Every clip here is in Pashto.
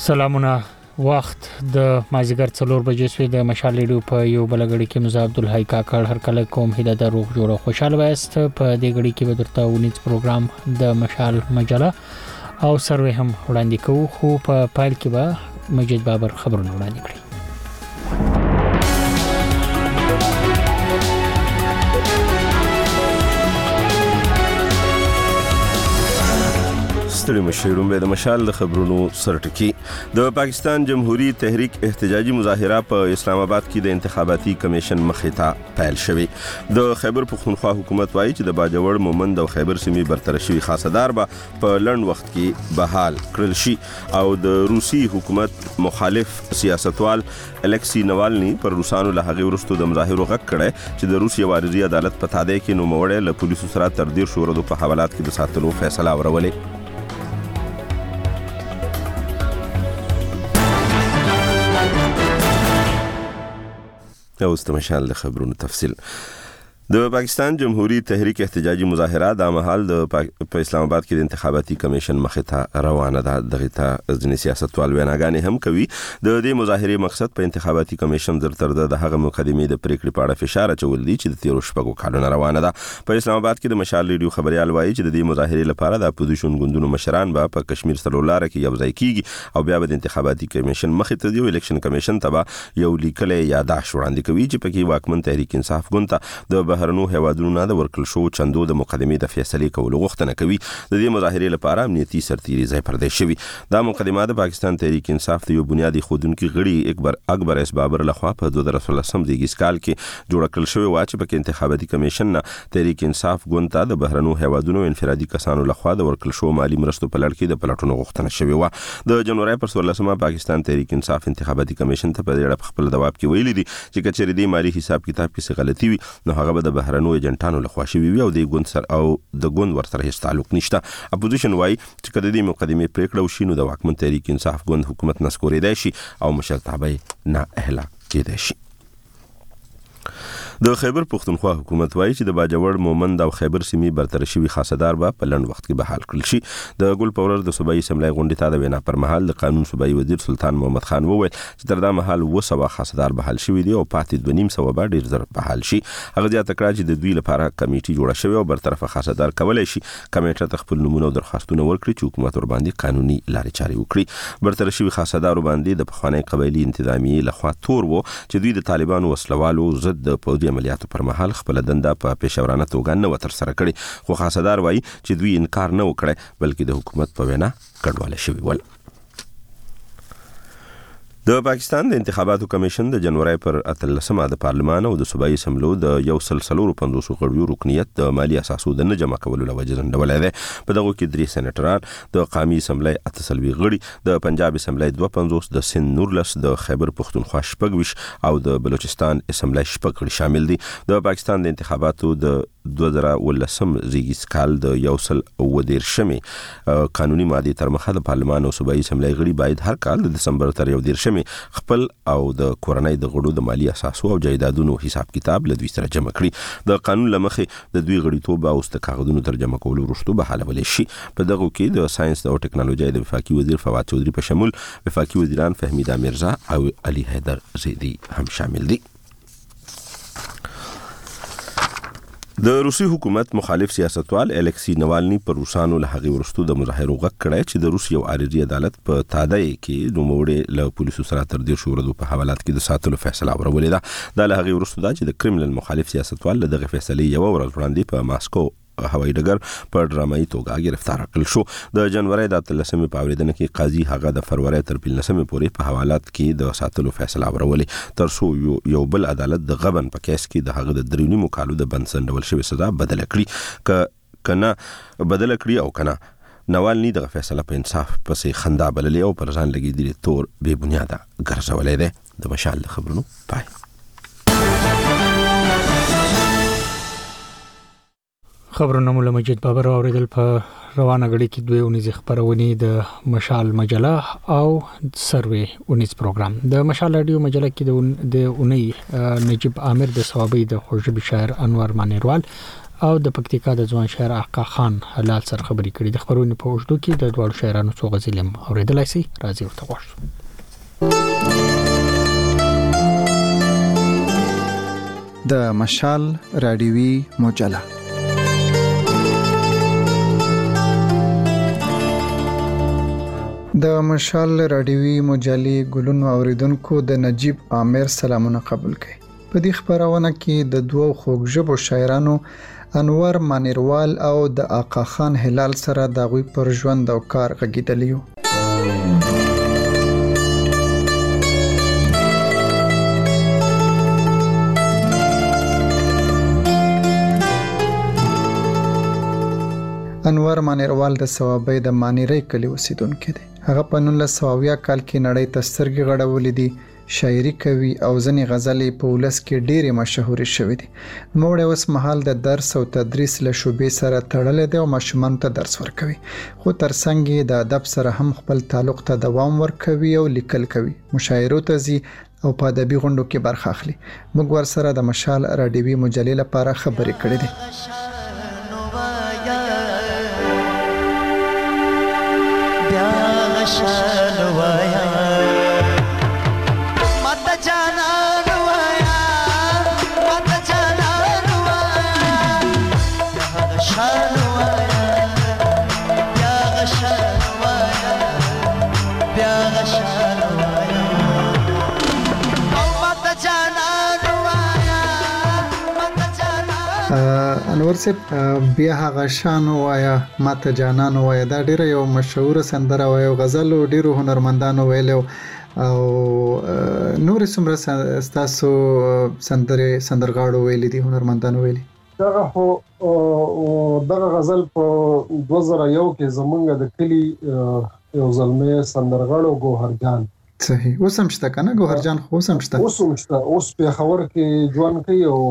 سلامونه. وخت د مازیګر 4 بجې سوی د مشال ریډیو په یو بلګړی کې مزه عبدالحی کاکړ هر کله کوم هدا د روغ جوړه خوشاله وایست. په دې غړي کې به درته ونیز پروګرام د مشال مجله او سروې هم وړاندې کوو، خو په پایل کې به مجید بابر خبرونه وړاندې کړي. ستړي مشرون به د مشال د خبرونو سرټکی. د پاکستان جمهوریت تحریک احتجاجي مظاهره په اسلام آباد کې د انتخاباتي کمیشن مخې ته پیل شوی. د خیبر پختونخوا حکومت وایي چې د باجوړ مومند او خیبر سیمې برتر شوی خاصدار به په لړن وخت کې بحال کړل شي او د روسي حکومت مخالف سیاستوال الکسی نوالني پر روسانو له هغه ورستو د مظاهرو غږ کړي چې د روسي وارزي عدالت په تادیه کې نوموړی له پولیسو سره تر ډیر شوردو په حوالات کې د ساتلو فیصله اورولې. اوس د مشال د خبرونو تفصیل. د پاکستان جمهوریت تحریک احتجاجي مظاهره د مهال په اسلام آباد کې د انتخاباتي کمیشن مخې ته روانه ده. دغه ته ځینې سیاستوال ویناګانې هم کوي. د دې مظاهره مقصد په انتخاباتي کمیشن تر د هغه مقدمې د پریکړې په اړه فشار اچول دي چې د 13 شپږو کالونو روانه ده. په اسلام آباد کې د مشال ریډیو خبريال وایي چې د دې مظاهره لپاره د اپوزیشن ګوندونو مشران به په کشمیر سلولار کې یو ځای کیږي او بیا به د انتخاباتي کمیشن مخې ته دی الیکشن کمیشن ته یو لیکلې یاداښت وړاندې کوي چې پکې واکمن تحریک انصاف ګوند ته د بهرنو هیوادونو نه د ورکل شو چندو د مقدمې د فیصلې کولو غوښتنه کوي. د دې مظاهرې لپاره امنیتي سرتیري ځای پردې شوی. دا مقدمه د پاکستان تحریک انصاف د یو بنیادی خودونکو غړي اکبر اس بابر لخوا په 2013 د کال کې جوړ کړل شوی و چې په انتخاباتي کمیشن نه تحریک انصاف ګوند ته د بهرنو هیوادونو انفرادي کسانو لخوا د ورکل شو مالی مرستو په لړ کې د پلټونو غوښتنه شوی و. د جنوري پر 14 پاکستان تحریک انصاف انتخاباتي کمیشن ته په اړه خپل جواب کې ویلي دي چې کچېر دې مالی حساب کتاب کې څه غلطي وي نو هغه به د بهرنو ایجنټانو لخوا شوی وي او د ګوند سره او د ګوند ورسره هیڅ تعلق نشته. اپوزیشن وایي چې کله دې مقدمې پریکړه وشي نو د واکمن تحریک انصاف ګوند حکومت نسکورېدای شي او مشرتابه نه اهلا کېدای شي. د خیبر پختونخوا حکومت وایي چې د باجوړ مومند او خیبر سیمې برتر شوی خاصدار به په لړن وخت کې بحال کړل شي. د ګل پورر د صوبایي اسمبلی غونډې ته د وینا پر مهال د قانون صوبایي وزیر سلطان محمد خان وویل چې تر دا مهال 200 خاصدار بحال شوی دي او پاتې 2.5 به ډیر زر بحال شي. هغه زیاته کړه چې د دوی لپاره کمیټي جوړه شوی او برطرفه خاصدار کولای شي کمیټه ته خپل نمونه او درخواستونه ورکړي چې حکومت ور باندې قانوني لارې چارې وکړي. برتر شوی خاصدار باندې د پخوانی قبایلی انتظامیه لخوا تور وو چې دوی د طالبانو وسلوالو ضد د پوځي عملیاتو پر مهال خپل دنده په پیښورانه توګه نه وتر سره کړي، خو خاصدار وایي چې دوی انکار نه وکړي بلکې د حکومت په وینا کډواله شوی ول. د پاکستان د انتخاباتو کمیشن د جنوري پر 13 د پارلمان او د صوبایي اسمبلو د 150 غړیو رکنیت د مالی اساسو د نه جمع کولو لوجه ځنډولای دی. په دغه کې 3 سېنیټران، د قومي اسمبلی 38 غړي، د پنجاب اسمبلی 52، د سند 19، د خیبر پختونخوا 26 او د بلوچستان اسمبلی 6 غړي شامل دي. د پاکستان د انتخاباتو د 2019 زیږیز کال د 113 قانوني ماده تر مخه د پارلمان او صوبایي اسمبلی غړي باید هر کال د دسمبر تر 1 خپل او د کورنۍ د غړو د مالی اساسو او جایدادونو حساب کتاب له دوی سره جمع کړي. د قانون لمخې د دوی غړیتوب او د کاغذونو ترجمه کولو وروسته بحالول شي. په دغه کې د ساينس او ټکنالوژي د وفاقي وزیر فواد چودري په شمول وفاقي وزیران فهمیده میرزا او علي حیدر زیدی هم شامل دي. د روسي حکومت مخالف سیاستوال الکسی نوالني پر روسانو له هغه ورستو د مظاهرو غږ کړی چې د روس یو عارضي عدالت په تادیه کې نوموړی له پولیسو سره تر دې شوردو په حوالات کې د ساتلو فیصله اورولې ده. د له هغه ورستو دا چې د کریمنل مخالف سیاستوال دغه فیصله یو ورځ وړاندې په ماسکو هوایي ډګر په ډرامایي توګه گرفتار کړل شو. د جنوري د 13 په اوریدنه کې قاضي هغه د فروری تر 15 پورې په حوالات کې د ساتلو فیصله اورولې تر څو یو بل عدالت د غبن په کیس کې د هغه د 3 کالو د بند سندول شوی سزا بدل کړي کنه بدل کړي او کنه. نوالني د فیصله په انصاف پسې خندا بللې او پر ځان لګیدلی تور بے بنیاده ګرځولې ده. د مشال خبرونو پای. خبرونه مولا مجید بابر اوریدل. په روانه غړي کې دوی ونیز خبرونه د مشال مجله او سروې ونیز پروګرام. د مشال رادیو مجله کې د اونۍ نجیب عامر د ثوابي د خوشبو شاعر انور مانیروال او د پکتیکا د ځوان شاعر آقا خان حلال سره خبرې کړې. د خبرونو په اوږدو کې د دوه شاعرانو څو غزلې اوریدلای شي. راځي ورته غواړو. د مشال رادیوي مجله. د مشال رادیوي مجلې ګلونو اوریدونکو د نجیب عامر سلامونه قبول کړئ. په دې خبرونه کې د دوه خوږژبو شاعرانو انور مانیروال او د آقا خان هلال سره د غوي پر ژوند او کار غږیدلی و. انور مانیروال د ثوابۍ د مانیری کلی اوسیدونکی دی. هغه په 1900 کال کې نړۍ ته سترګې غړولې دي. شاعري کوي او ځینې غزلې په ولس کې ډېرې مشهورې شوې دي. نوموړی اوس مهال د درس او تدریس له شعبې سره تړلی دی او ماشومانو ته درس ورکوي، خو ترڅنګ یې د ادب سره هم خپل تعلق ته دوام ورکوي او لیکل کوي، مشاعرو ته ځي او په ادبي غونډو کې برخه اخلي. موږ ورسره د مشال رادیوي مجلې لپاره خبرې کړې دي. انور صاحب، بیا هغه شان وایا ماته جانان وایا، دا ډیره یو مشهور سندره وایا، غزل ډیرو هنرمندانو ویلو او نور څومره ستاسو سندرغاړو ویلي دي، هنرمندانو ویلي. دغه غزل په 2001 کې زمونږ د کلی یو زلمی سندرغاړو ګوهر جان، صحیح، اوس هم شته کنه ګوهر جان؟ خو اوس هم شته، اوس په خبر کې ژوند کوي او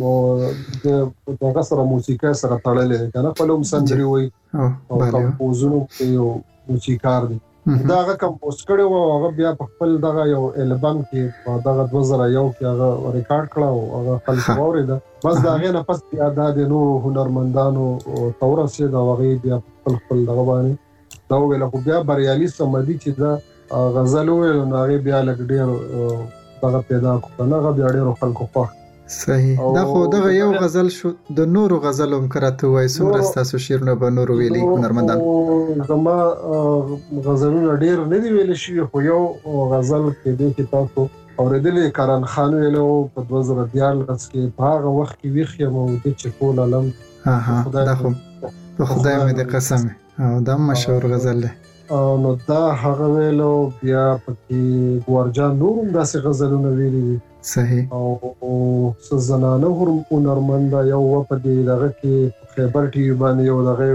د دغه سره موسیقي سره تړلې کنه، په لوم سندري وي او کمپوزونو کې یو موسیقار دی. داغه کمپوز کړي او هغه بیا په خپل دغه یو البم کې په دغه 2001 کې هغه ریکارډ کړه او هغه خلک اورید. بس داغه نه پس بیا د نور هنرمندانو تورسه دا وغي بیا خپل دغه باندې دا ویل خو بیا بریالي سمدي چې دا غزل ویل نو هغه بیا لګ ډیر دغه پیدا کړه، هغه بیا ډیر خلکو په صحیح. دا خو دغه یو غزل شو، د نورو غزلو هم کرته وای څومره تاسو شیرونه به نورو ویلي هنرمندان؟ زما غزلونه ډیر نه دی ویل شي، خو یو غزل کې د کتابو اوریدلې کرن خان ویلو په 2014 کې، په هغه وخت کې ویخه مو د چکول علم. دا خو په خدای مې د قسم او دا مشهور غزل ده. نو دا هغه ویلو بیا پکې ګورجان نورم داسې غزلونه ویلي دي. صحیح. او سزنانه هنرمند یو په دې دغه کې خیبر ټي وی باندې یو دغه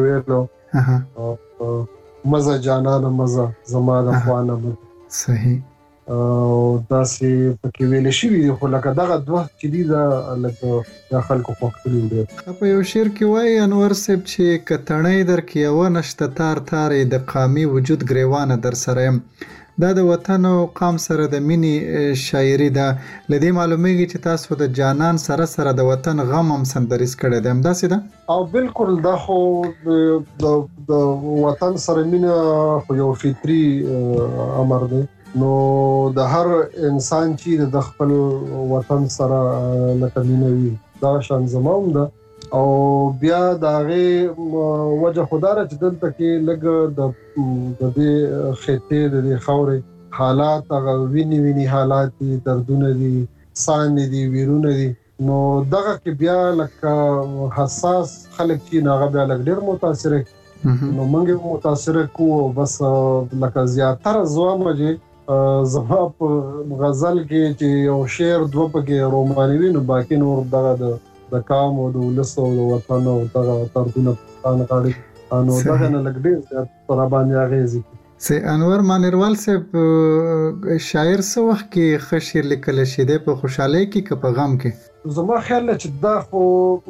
ویلو مزه جانانه مزه زما د خوانه مزه. صحیح. او داسې پکې ویل شي دي، خو لکه دغه دوه چې دي دا لکه خلکو خوښ دي. په یو شعر کې وایي انور صاحب چې کتنې در کې یو نشته تار تارې د قامي وجود ګریوانه در سره يم. دا د وطن او قام سره د مینې شاعري ده. لدې معلومیږي چې تاسو د جانان سره سره د وطن غم هم سندریز کړی دی، همداسې ده؟ او بالکل، دا خو د وطن سره مینه خو یو فطري امر دی. نو د هر انسان چې د خپل وطن سره لکه مینه وي، دا شان زموږ ده. او بیا دغه وجه خدای چې دلته کې لګ د دې خطې د دې خاورې حالات، هغه ویني حالات دي، دردونه دي، سان دي، ویرونه دي. نو دغه کې بیا لکه حساس خلک چې هغه بیا لګ ډېر متاثر، نو موږ متاثر کوو. بس لکه زیاتره زوامه چې زما په غزل کې چې یو شعر دوه پکې روماني وي، نو باقي نور دغه د قام او د ولس او د وطن او دغه تردونه پښتانه کاړي، نو دغه نه لګ ډېر زیات پر باندې اغېزي. سي انور مانیروال صاحب، شاعر څه وخت کې ښه شعر لیکل شي دی، په خوشحالۍ کې که په غم کې؟ زما خیال چې دا خو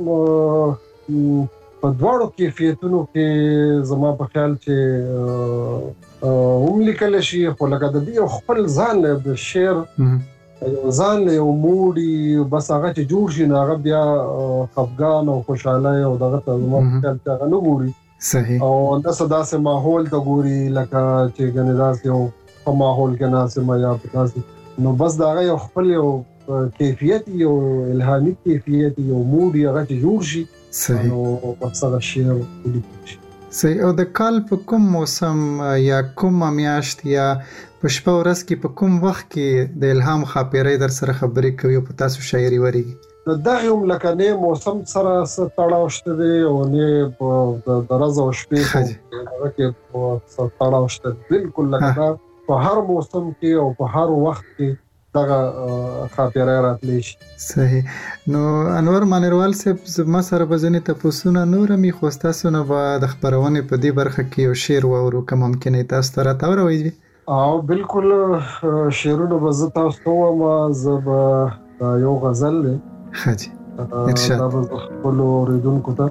په دواړو کیفیتونو کې زما په خیال چې هم لیکل شي، خو لکه د دې خپل ځان د شعر ځان له یو موډي بس هغه چې جوړ شي نو هغه بیا خفګان او خوشاله او دغه ته زموږ خیال ته نه ګوري صحیح او داسې ماحول ته ګوري لکه چې ګنې داسې یو په ماحول کې ناسمه یا داسې نو بس دا یو خپل یو کیفیت یو الهامي کیفیت یو موډي هغه چې جوړ شي صحیح نو بس هغه شعر ولیکل شي. صحیح. او د کال په کوم موسم یا کوم میاشت یا په شپه ورځ کې په کوم وخت کې د الهام خاپیرۍ در سره خبرې کوي او په تاسو شاعري وريږي؟ نو دغه هم لکه نه موسم سره تړاو شته دی او نه په د ورځ او شپې هغه کې په تړاو شته بالکل لکه په هر موسم کې او په هر وخت کې دغه خاپیرۍ راتلی شي. صحیح. نو انور مانیروال صاحب زما سره به ځینې تپوسونه نور هم خو ستاسو نه به د خپرونې په دې برخه کې یو شعر واورو که ممکن تاسو ته راته وروي؟ او بالکل شعرونه به زه تاسو ته وایم. زه به یو غزل دی حاجی ارشاد دا به خپلو اوریدونکو ته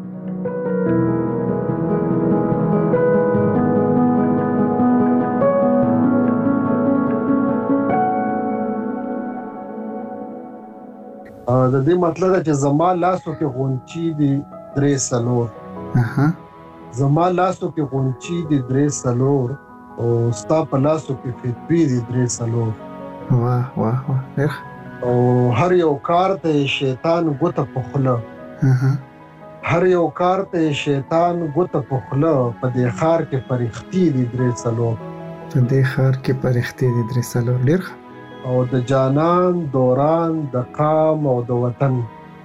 د دې مطلب دا چې زما لاسو کې غونچې دي درې څلور زما لاسو کې غونچې دي درې څلور او ستا په لاسو کې فتوی دي درې څلور. واه واه واه ډېر. او هر یو کار ته شیطان ګوته په خوله هر یو کار ته شیطان ګوته په خوله په دې خار کې فرښتې دي درې څلور په دې خار کې فرښتې دي درې څلور. ډېر. او د جانان دوران د قام او د وطن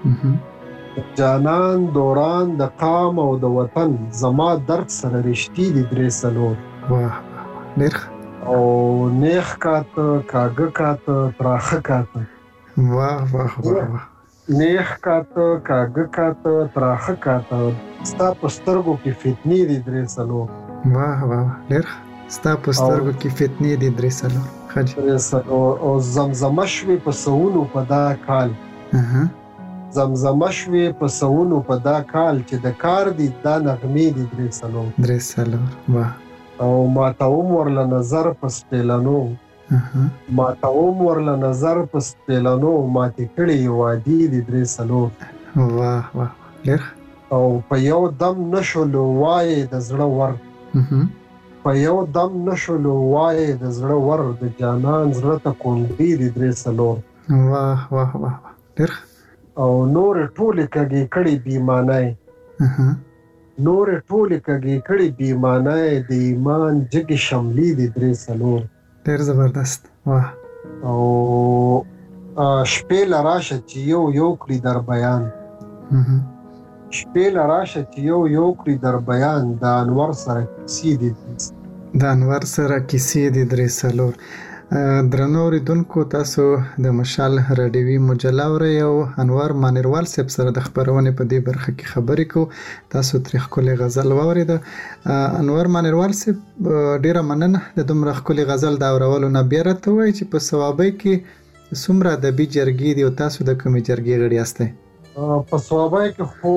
جانان دوران د قام او د وطن زما درد سره رښتې دي درې څلور. واه ډېر. او نیخ کاته کاږه کاته تراخه کاته. واه واه واه. نیخ کاته کاږه کاته تراخه کاته ستا په سترګو کې فتنې دي درې څلور. واه واه ډېر. ستا په سترګو کې فتنې دي درې څلور. او زمزمه شوې په سونو په دا کال زمزمه شوې په سونو په دا کال چې د کار دي دا نغمې دي درې څلور. درې څلور. واه. او ماته ورله نظر په سپېلنو ماته ورله نظر په سپېلنو ماتې کړې وادي دي درې څلور. واه واه ډېر. او په یو دم نشولو وایې د زړه ور په یو دم نشولو وایې د زړه ور د جانان زړه ته کونډې دي درې څلور. واه واه واه ډېر. او نور ټولې کږې کړې بیمانای نور ټولې کږې کړې بیمانای د ایمان جګې شملې دي درې څلور. ډېر زبردست. واه. او شپې لراشه چې یو کړي در بیان شپې لراشه چې یو کړي در بیان د انور سره کیسې دي د انور سره کیسې دي درې څلور. درنو اوریدونکو تاسو د مشال راډیوي مجله اورئ او انور مانیروال صاحب سره د خپرونې په دې برخه کې خبرې کوو. تاسو ترې ښکلې غزل واورېده. انور مانیروال صاحب ډېره مننه د دومره ښکلې غزل د اورولو نه. بیا راته ووایئ چې په صوابۍ کې څومره ادبي جرګې دي او تاسو د کومې جرګې غړي یاستئ؟ په صوابۍ کې خو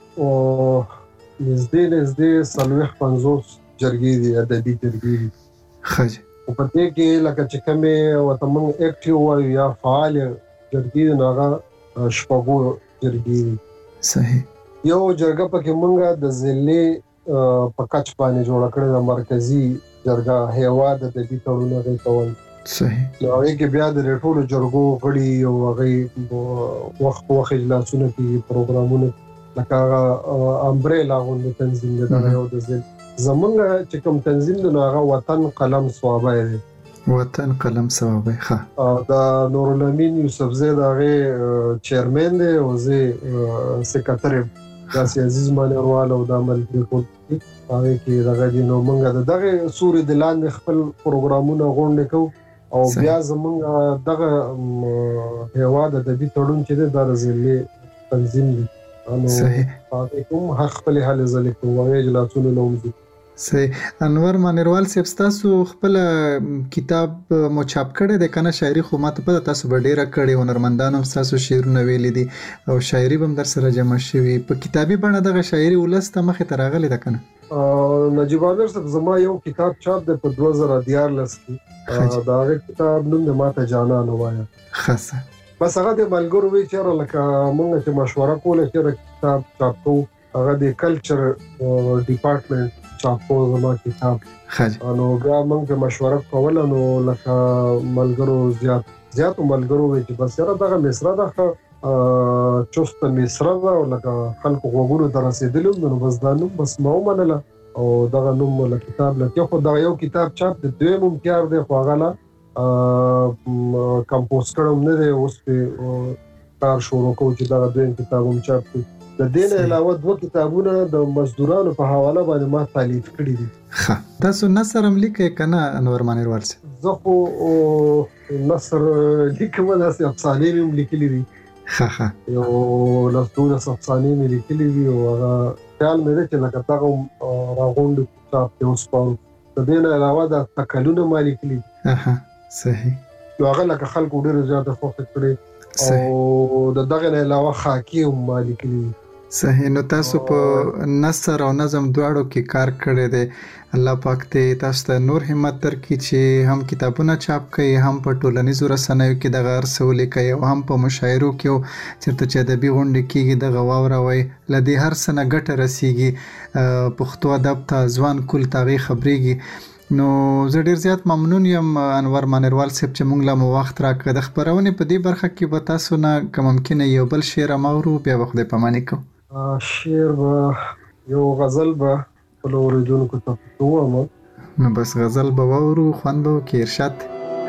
نږدې 40-50 جرګې دي ادبي جرګې دي. ښه. په دې کې لکه چې کومې ورته موږ اکټیو وایو یا فعال جرګې دي نو هغه شپږو جرګې دي. صحیح. یو جرګه پکې موږ د ضلعې په کچ باندې جوړه کړې ده مرکزي جرګه هیواد د ادبي تړون هغې ته وایي. صحیح. نو هغې کې بیا د ټولو جرګو غړي او هغې وخت په وخت اجلاسونه کېږي پروګرامونه لکه هغه امبریلا غوندې تنظیم دی دغه یو د ضلع زمونږ چې کوم تنظیم دی نو هغه وطن قلم صوابۍ دی. وطن قلم صوابۍ. ښه. دا نورالامین یوسفزی د هغې چیرمن دی او زه سکرټر یم. داسې عزیز مانیروال او دا ملګري ټول هغې کې دغه دي نو موږ د دغې سوري د لاندې خپل پروګرامونه غونډې کوو او بیا زمونږ دغه هیواد ادبي تړون چې دی دا د ضلعې تنظیم دی. صحیح. هغې کوم هغه خپلې هلې ځلې کوو هغې اجلاسونه نه وځو. صحیح. انور مانیروال صاحب تاسو خپل کتاب مو چاپ کړی دی کنه شاعري خو ماته پته تاسو به ډیره کړی هنرمندانو هم تاسو شعرونه ویلي دي او شاعري به هم در سره جمع شوي په کتابي بڼه دغه شاعري ولس ته مخې ته راغلی ده کنه نجیب عامر صاحب زما یو کتاب چاپ دی په 2014 کې دا هغه کتاب نوم د ماته جانان وایا خاصه بس هغه د ملګرو وی چیرې لکه مونږ چې مشوره کوله چې کتاب چاپ کوو هغه د کلچر ډپارټمنټ چاپ کوو زما کتاب نو بیا مونږ په مشوره کوله نو لکه ملګرو زیات ملګرو وی چې بس یاره دغه مصره ده چوست مصره ده او لکه خلکو غوږونو ته رسېدلي نو بس دا نوم بس ما ومنله او دغه نوم له کتاب لکه خو دغه یو کتاب چاپ د دویم امتیار دی خو هغه کمپوز کړم نه دی اوس په کار شروع کوم چې دا دویم کتاب هم چاپ کړم د دې نه علاوه دوه کتابونه د مزدورانو په حواله باندې ما تالیف کړي دي تاسو نثر هم لیکئ کنه انور مانیروال صاحب زه خو نثر لیکم داسې افسانې هم لیکلي دي یو لس افسانې مې لیکلي دي او هغه خیال مې دی چې لکه دغه راغونډ کتاب کې وسپارو د دې نه علاوه د تکلونه ما لیکلي دي صحیح نو هغه لکه خلکو ډېر زیاته خوښ کړي او د دغه نه علاوه خاکی هم ما لیکلي صحیح. نو تاسو په نثر او نظم دواړو کې کار کړی دی الله پاک دې تاسو ته نور همت درکړي چې هم کتابونه چاپ کړئ هم په ټولنیزو رسنیو کې دغه هر څه ولیکئ او هم په مشاعرو کې چېرته چې ادبي غونډې کېږي دغه واوروئ له دې هر څه نه ګټه رسیږي پښتو ادب ته ځوان کل ته هغې خبرېږي نو زه ډیر زیات ممنون یم انور مانیروال صاحب چې موږ له مو وخت راکړ د خبرونې په دې برخه کې به تاسو نه که ممکنه یو بل شعر هم اورو بیا به خدای پاماني کوو شعر به یو غزل به خپلو اورېدونکو ته ووایم نو بس غزل به واورو خوند به وکړي ارشاد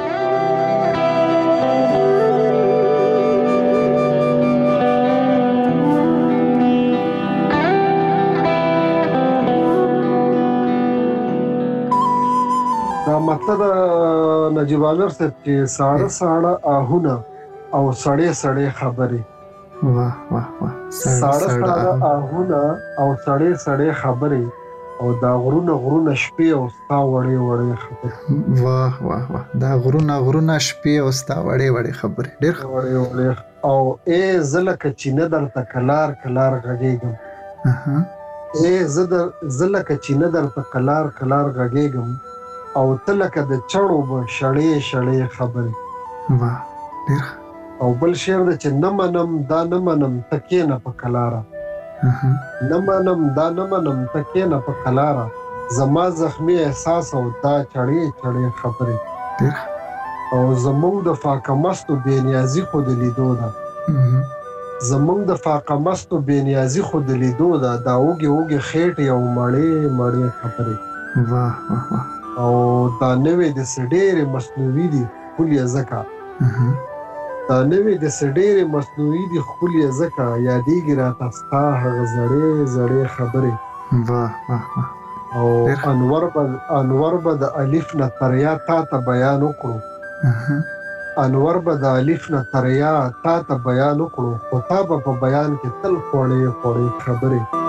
مطلب نجیب عامر صاحب چې ساړه ساړه آهونه او سړې سړې خبرې واه واه واه ساړه ساړه آهونه او سړې سړې خبرې او دا غرونه شپې او ستا وړې وړې خبرې واه واه واه دا غرونه شپې او ستا وړې وړې خبرې ډېر وړې وړې او ای زه لکه چینه درته کلار کلار غږېږم زه لکه چینه درته کلار کلار غږېږم او ته لکه د چړو به شړې شړې خبرې واه ډېر او بل شعر دی چې نه منم دا نه منم ته کښېنه په کلاره نه منم دا نه منم ته کښېنه په کلاره زما زخمي احساس او دا چړې چړې خبرې او زمونږ د فاقه مستو بېنیازي خو د لیدو ده زمونږ د فاقه مستو بېنیازي خو د لیدو ده دا اوږې اوږې خېټې او مړې مړې خبرې واه واه واه او دا نوې د سډېرې مصنوعي دي ښکلې ځکه دا نوې د سډېرې مصنوعي دي ښکلې ځکه یادېږي راته ستا هغه زړې زړې خبرې واه واه واه او انور به د الف نه تر یا تا ته بیان وکړو انور به د الف نه تر یا تا ته بیان وکړو خو تا به په بیان کې تل خوړې خوړې خبرې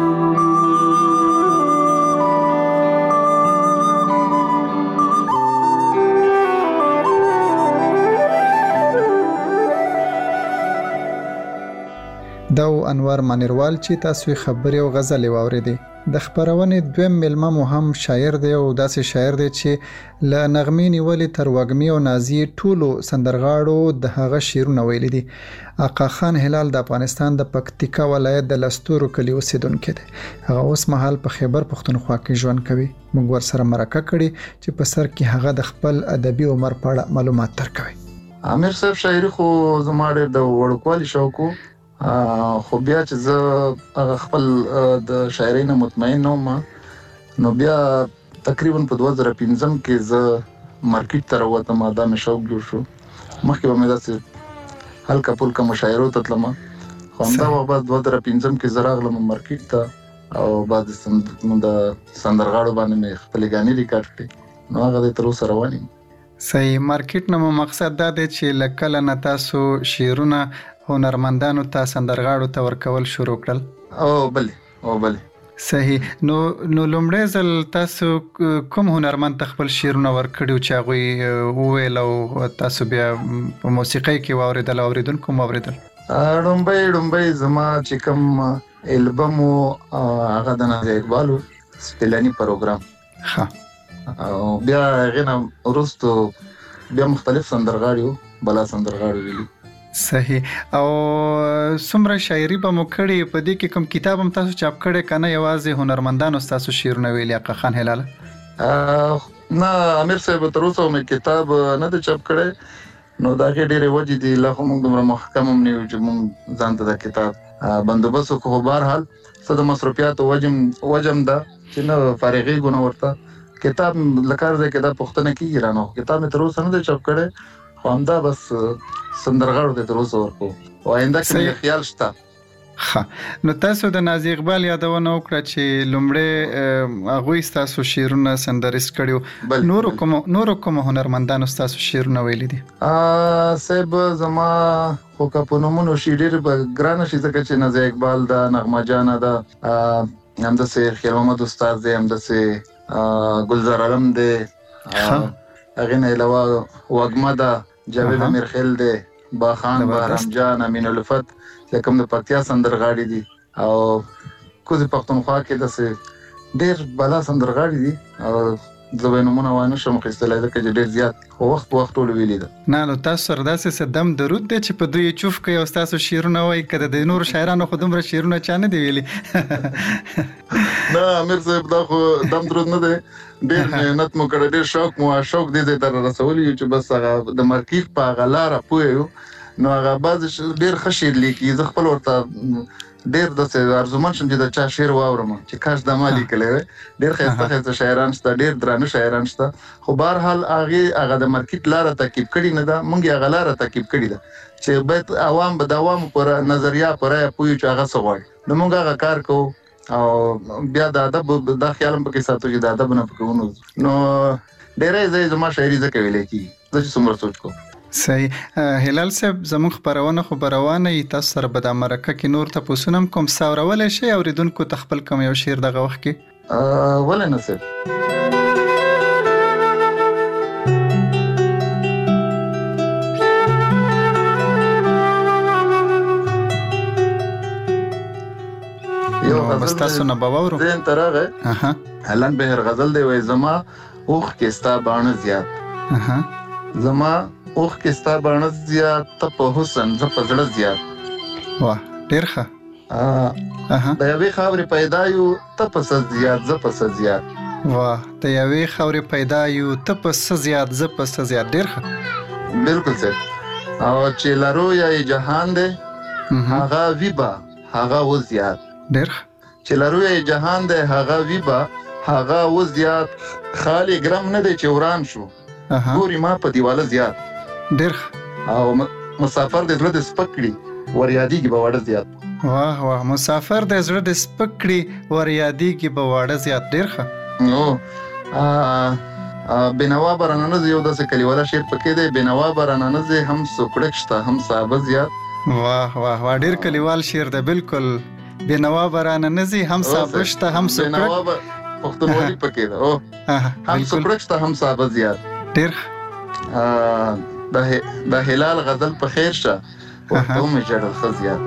دا انور مانیروال چې تاسو خبرې او غزلې واورېدې د خبرونې دویم ملما مو هم شاعر دی او داسې شاعر دی چې له نغمې نیولې تر وږمې او نازیې ټولو سندرغاړو د هغه شعرونه ویلي دي آقا خان هلال د افغانستان د پکتیکا ولایت د لستورو کلي اوسیدونکی دی هغه اوس مهال په خیبر پښتونخوا کې ژوند کوي موږ ورسره مرکه کړې چې په سر کې هغه د خپل ادبي عمر په اړه معلومات درکوي عامر صاحب شاعري خو زما ډېر د وړوکوالي شوق و خو بیا چې زه هغه خپل د شاعرۍ نه مطمئن نوم نو بیا تقریبا په 2015 کې زه مارکیټ ته راووتم دا مې شوق جوړ شو مخکې به مې داسې هلکه پلکه مشاعرو ته تلم خو همدا وخت 2015 کې زه راغلم مارکیټ ته او بعد د سندرغاړو باندې مې خپلې ګانې ریکارډ کړې نو هغه دی تر اوسه روان یم صحیح مارکیټ نه مو مقصد دا دی چې له کله نه تاسو شعرونه هنرمندانو ته سندرغاړو ته ورکول شروع کړل او بلې صحیح. نو لومړی ځل تاسو کوم هنرمند خپل شعرونه ورکړیو چې هغوی وویل او تاسو بیا په موسیقۍ کې واورېدل او اوریدونکو هم واورېدل؟ ډومبۍ زما چې کوم البم و هغه د نازیه اقبال و سپیلاني پروګرام. ښه. او بیا هغې نه وروستو بیا مختلف سندرغاړي و بلا سندرغاړي ویلي. صحیح. او څومره شاعري به مو کړې؟ په دې کې کوم کتاب هم تاسو چاپ کړی که نه یوازې هنرمندانو ستاسو شعرونه ویلي آقا خان هلاله؟ نه امیر صاحب تر اوسه مې کتاب نه دی چاپ کړی، نو د هغې ډېرې وجې دي لا خو موږ دومره محکم هم نه یو چې موږ ځان ته د کتاب بندوبست وکړو. خو بهرحال څه د مصروفیاتو وجم ده چې نه فارغېږو نه ورته کتاب له کار ځای کې دا پوښتنه کېږي رانه، خو کتاب مې تر اوسه نه دی چاپ کړی، خو همدا بس سندرغاړو ته تر اوسه ورکوو او آینده کې مې خیال شته. ښه. نو تاسو د نازیه اقبال یادونه وکړه چې لومړی هغوی ستاسو شعرونه سندریست کړي وو. نورو کومو هنرمندانو ستاسو شعرونه ویلي دي؟ صاحب زما خو که په نومونو شي ډېر به ګرانه شي ځکه چې نازیه اقبال ده، نغمه جانه ده، همداسې خیر محمد استاد دی، همداسې ګلزار علم دی، هغې نه علاوه وږمه ده، جاوید امیرخیل دی، باخان، بهرام جان، امین الفت چې کوم د پکتیا سندرغاړي دي، او کوزې پښتونخوا کې داسې ډېر بلا سندرغاړي دي او زه به یې نومونه وانه شم اخیستلی ځکه چې ډېر زیات وخت په وخت ټولو ویلي ده. نه نو تاسو سره داسې څه دم درود دی چې په دوی چوف کوي او ستاسو شعرونه وایي که د نورو شاعرانو خو دومره شعرونه چا نه دی ویلي؟ نه امیر صاحب دا خو دم درود نه دی، ډېر محنت مو کړی، ډېر شوق دې ځای ته رسولی یو چې بس هغه د مرکیخ په هغه لاره پوه یو، نو هغه بعضې ډېر ښه شعر لیکي. زه خپل ورته ډېر داسې ارزومند شم چې د چا شعر واورم چې کاش دا ما لیکلی وی. ډېر ښایسته شاعران شته، ډېر درانه شاعران شته، خو بهرحال هغه د مارکیټ لاره تعقیب کړې نه ده، موږ یې هغه لاره تعقیب کړې ده چې باید عوام به د عوامو په نظریه په رایه پوه یو چې هغه څه غواړي، نو موږ هغه کار کوو او بیا د ادب دا خیال هم پکې ساتو چې د ادب نه پکې ونوځو. نو ډېری ځای زما شاعري ځکه ویلی کېږي زه چې څومره سوچ کوم. صحیح. هلال صاحب زموږ خپرونه خو به روانه وي، تاسو سره به د مرکه کې نور تپوسونه هم کوم څه اورولی شئ اوریدونکو ته خپل کوم یو شعر دغه وخت کې؟ ولې نه صاحب. بس تاسو نه به واورو. ذهن ته راغی هلن بهر غزل دی، وایي زما اوښ کې ستا باڼه زیات، زما اوښ کې ستا باڼه زیات، ته په حسن زه په زړه زیات. واه ډېر ښه. د یوې خاورې پیدا یو ته په څه زیات زه په څه زیات. واه د یوې خاورې پیدا یو ته په څه زیات زه په څه زیات. ډېر ښه. بلکل صاحب. او چې لرو یا جهان دی هغه ویبا هغه و زیات. ډېر ښه. چې لرو یا جهان دی هغه ویبا هغه و زیات، خالی ګرم نه دی چې وران شو ګوري ما په دیواله زیات. ډېر ښه. او مسافر د زړه د سپک کړي ور یادېږي به واړه زیات. واه واه مسافر د زړه د سپک کړي ور یادېږي به واړه زیات. ډېر ښه. نو بینوا براننز یو داسې کلیواله شعر پکې دی، بینوا براننز هم سوکړک شته هم صحابه زیات. واه واه واه ډېر کلیوال شعر دی. بالکل بینوا براننز هم صحابه شته هم سوکړک پښتونولي پکې ده هم سوکړک شته هم صحابه زیات. ډېر د هلال غزل په خیر شه ورته مې ژړل ښه زیات.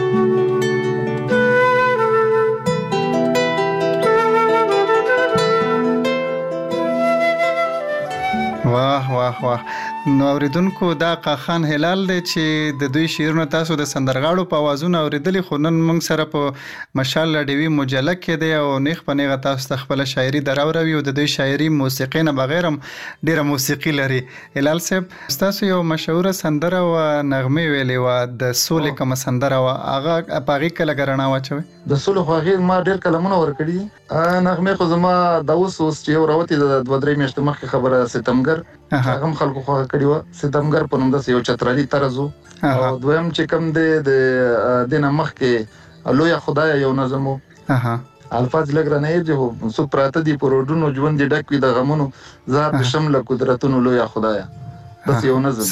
واه واه واه. نو اوریدونکو دا آقا خان هلال دی چې د دوی شعرونه تاسو د سندرغاړو په اوازونو اوریدلي، خو نن موږ سره په مشال ډیوي مجله کې دی او نیغ په نیغه تاسو ته خپله شاعري دراوروي او د دوی شاعري موسیقۍ نه بغیر هم ډېره موسیقي لري. هلال صاحب ستاسو یو مشهوره سندره و نغمې ویلې وه د سولې کومه سندره وه، هغه په هغې کله رڼا واچوئ؟ د سولې خو هغې ما ډېر قلمونه ورکړي. نغمې خو زما د اوس چې یو راوتې ده 2-3 میاشتې مخکې خبره ستمګر هغه هم خلکو خوښه کړې وه. ستمګر په نوم داسې یو چترالي طرز و. او دویم چې کوم دی د دې نه مخکې لویه خدایه یو نظم و. الفاظ لږ رانه هېر دي خو څوک پراته دي په روډونو ژوند دې ډک وي د غمونو زار د شم له قدرتونو لویه خدایه، بس یو نظم.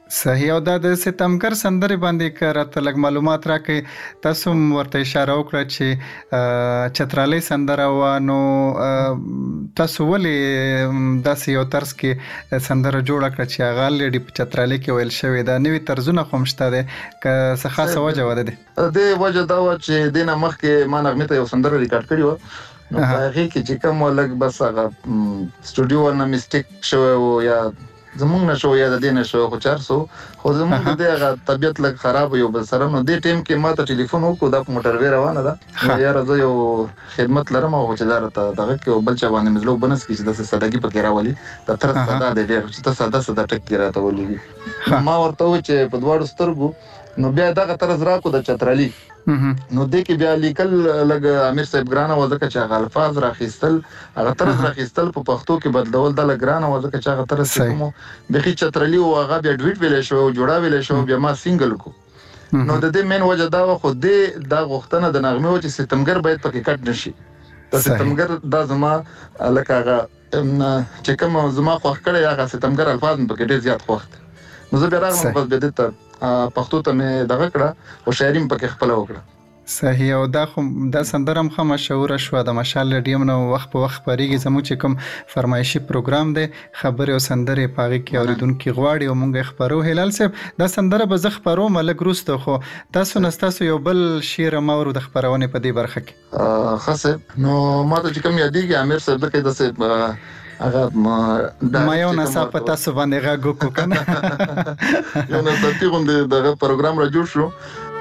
صحیح. او دا د ستمګر سندرې باندې کراته لږ معلومات راکې. تاسو ورته اشاره وکړه چې چترالي سندره و، نو تاسو ولې داسې یو طرز کې سندره جوړه کړه چې هغه لري په چترالي کې ویل شوی دا نوې طرزونه خو مشته ده که څه خاصه وجه وده ده؟ د وجه دا و چې دینه مخکې ما نغمه ته یو سندره ریکارډ کړی و، نو هغه کې چې کوم لګ بس هغه سټوډیو ورنه میسټیک شو او یا زمونږ نشو یا د دې نشو خو 400 خو زمونږ دغه طبيعت لږ خراب یو بل سره. نو دې ټیم کې ما ته ټلیفون وکړو د موټر وی روانه ده یار زه یو خدمت لرم او چې دارته دغه کې بل چا باندې مزلو بنس کې د سادهګي پکې راولي د تر ساده د ډېر چې ته ساده ټک راته ولې ما ورته و چې په دواړو سترګو نو بیا دغه طرز راکو د چترالي. نو دې کې بیا لیکل لګ امیر صاحب ګرانه وځکه چې هغه الفاظ راخیستل هغه طرز راخیستل په پښتو کې بدلول د لګرانه وځکه چې هغه طرز کوم د چترالي او هغه بیا ډویټ ویلې شو جوړا ویلې شو بیا ما سنگل کو. نو د دې مین وجه دا خو دې دا غوښتنه د نغمه و چې ستمګر باید پکې کټ نشي. د ستمګر دا زما لکه هغه چې کوم زما خوښ کړی هغه ستمګر الفاظ پکې ډېر زیات خوښ. نو زه بیا راغلم بس به دې ته پښتو ته مې دغه کړه او شاعري پکې خپل وکړه. صحیح. او دا سندره هم خه مشهور شو د مشال ریډیم نو وخت په وخت پریږي زموږ چې کوم فرمایشي پروګرام دی خبرې او سندرې پاغي کې اوریدونکو غواړي او مونږ خبرو. هلال صاحب دا سندره به زه خبرو ملک روسته خو تاسو نستاسو یو بل شعر مورو د خبرونه په دې برخه کې خاصه. نو ما ته چې کوم یادېږي امیر صاحب کې د هغه ما یو ناسا پتا سو باندې غاګو کو کنه یو ناسا تیغوندې دغه پروګرام را جوړ شو.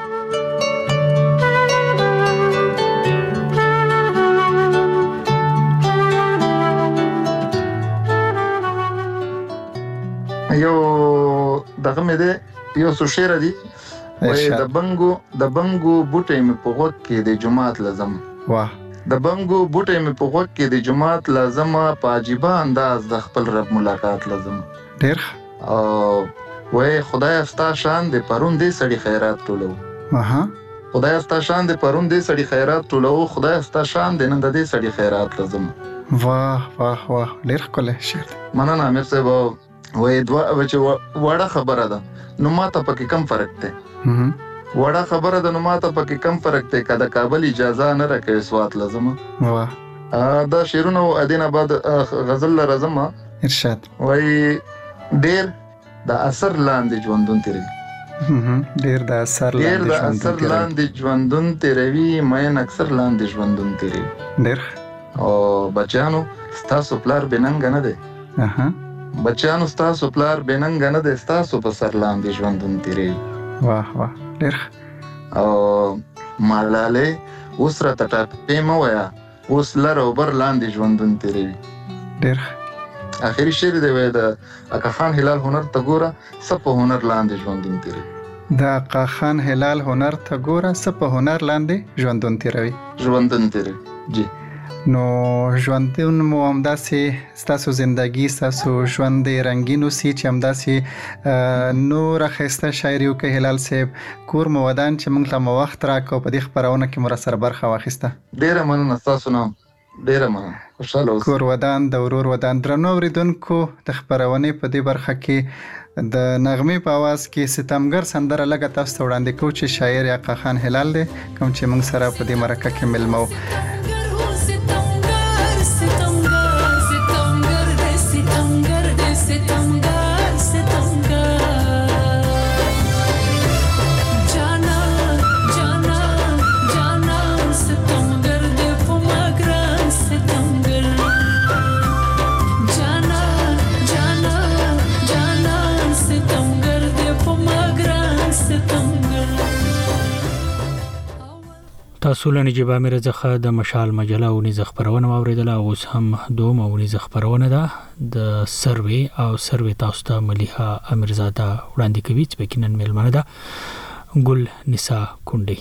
یو دغه مې ده یو څو شعر دي د بنګو بوټي مې په غوږ کې د جمعات لازم. واه. د بنګو بوټي مې په غوږ کې د جمعات لازم په عجیبه انداز د خپل رب ملاقات لازم. ډېر او وای خدای ستا شان دې پرون دې سړي خیرات ټولو. خدای ستا شان دې پرون دې سړي خیرات ټولو خدای ستا شان دې نن دې سړي خیرات لازم. واه واه واه ډېر ښکلی شعر. مننه امیر صاحب. وای دوه چې وړه خبره ده نو ما ته پکې کم فرق دی. وړه خبره ده نو ما ته پکې کم فرق دی که د کابل اجازه نه راکوي سوات لازم. واه. دا شعرونه ادین آباد غزل لازم ارشاد. وای ډېر د اثر لاندې ژوندون تیروي. ډېر د اثر لاندې ژوندون تیروي مین اکثر لاندې ژوندون تیروي. ډېر. او بچیانو ستاسو پلار بننګ نه دی. بچیانو ستاسو پلار بننګ نه دی ستاسو په سر لاندې ژوندون تیروي. واه واه ډېر. او مالاله اوس راته ټاپې مه وایه اوس لر او بر لاندې ژوندون تیروي. ډېر. اخري شعر دی وای د اکا خان هلال هنر ته ګوره څه په هنر لاندې ژوندون تیروي. د اکا خان هلال هنر ته ګوره څه په هنر لاندې ژوندون تیروي. ژوندون تیروي جی. نو ژوندون مو همداسې ستاسو زندگی ستاسو ژوند رنگین اوسي چې همداسې نور ښایسته شاعري وکړي هلال صاحب. کور مو ودان چې موږ ته مو وخت راکړو په دې خپرونه کې مو راسره برخه واخیسته. ډېره مننه ستاسو نه ډېره مننه. خوشحاله اوسئ. کور ودان د ورور ودان. درنو اورېدونکو د خپرونې په دې برخه کې د نغمې په اواز کې ستمګر سندره لږه تاسو ته وړاندې کوو چې شاعر اکا خان هلال دی کوم چې موږ سره په دې مرکه کې ملمه و. تاسو له نجيب امیر څخه د مشال مجله او نيز خبرونه اوریدله. اوس هم دوم او نيز خبرونه ده د سروي او سروي تاسو ته مليحه امیرزاده وړاندې کوي چې بکینن میلمنه ده ګل نساء کونډي.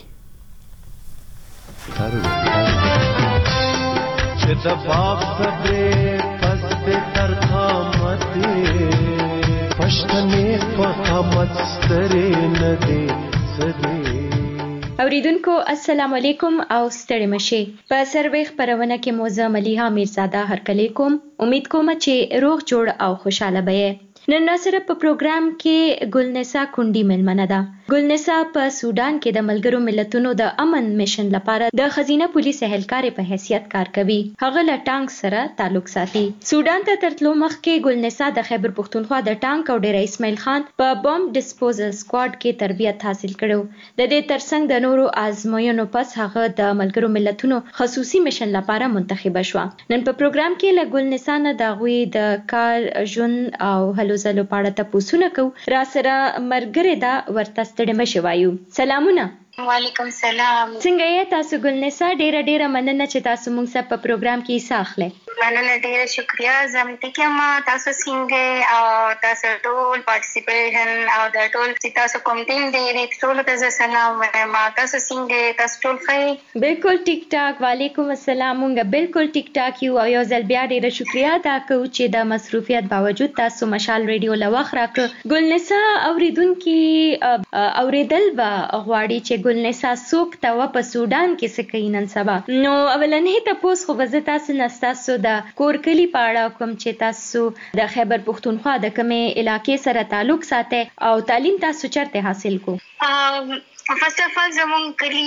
چې د باب صبر پس به تر قامت پښتنې په قامت سترې نه دي سدي. اوریدونکو السلام علیکم او ستړي مشي. په سروي خبرونه کې موزه مليحه امیرزاده هرکلی کوم. امید کوم چې روغ جوړ او خوشاله به. نن سره په پروګرام کې ګلنسا کونډي ملمنه ده. ګلنسا په سودان کې د ملګرو ملتونو د امن میشن لپاره د خزینه پولیس اهلکارې په حیثیت کار کوي. هغه له ټانک سره تعلق ساتي. سودان ته ترتلو مخکې ګلنسا د خیبر پښتونخوا د ټانک او ډیره اسماعیل خان په بمب ډسپوزل سکواډ کې تربیت حاصل کړو. د دې ترڅنګ د نورو آزموینو پس هغه د ملګرو ملتونو خصوصي میشن لپاره منتخب شو. نن په پروګرام کې له ګلنسا نه د غوي د کار ژوند او هلو ځلو په اړه تاسو کو را سره مرګره دا ورته ستړي مشه وایو. سلامونه. وعلیکم السلام. څنګه یې تاسو ګلنسا؟ ډیره مننه چې تاسو موږ سره په پروګرام کې حصہ اخلئ. مننه، ډیره شکریا. زم ټیکه ما تاسو څنګه او تاسو ټول پارټیسیپیشن او د ټول چې تاسو کوم ټیم دی ټول ته سلام وایم. تاسو څنګه؟ تاسو ټول ښه؟ بالکل ټیک ټاک. وعلیکم السلام. موږ بالکل ټیک ټاک یو. یو ځل بیا ډیره شکریا دا کوم چې د مصروفیت باوجود تاسو مشال ریډیو لوخ راکړه. ګلنسا اوریدونکو اوریدل با غواړي چې ګلنسا څوک ته په سودان کې څه کوي نن سبا. نو اولنې تاسو خو وزه تاسو نستاسو د کور کلی پاړه کوم چې تاسو د خیبر پښتونخوا د کومې علاقې سره تعلق ساتي او تعلیم تاسو چرته حاصل کو؟ فرست اف ال زمون کلی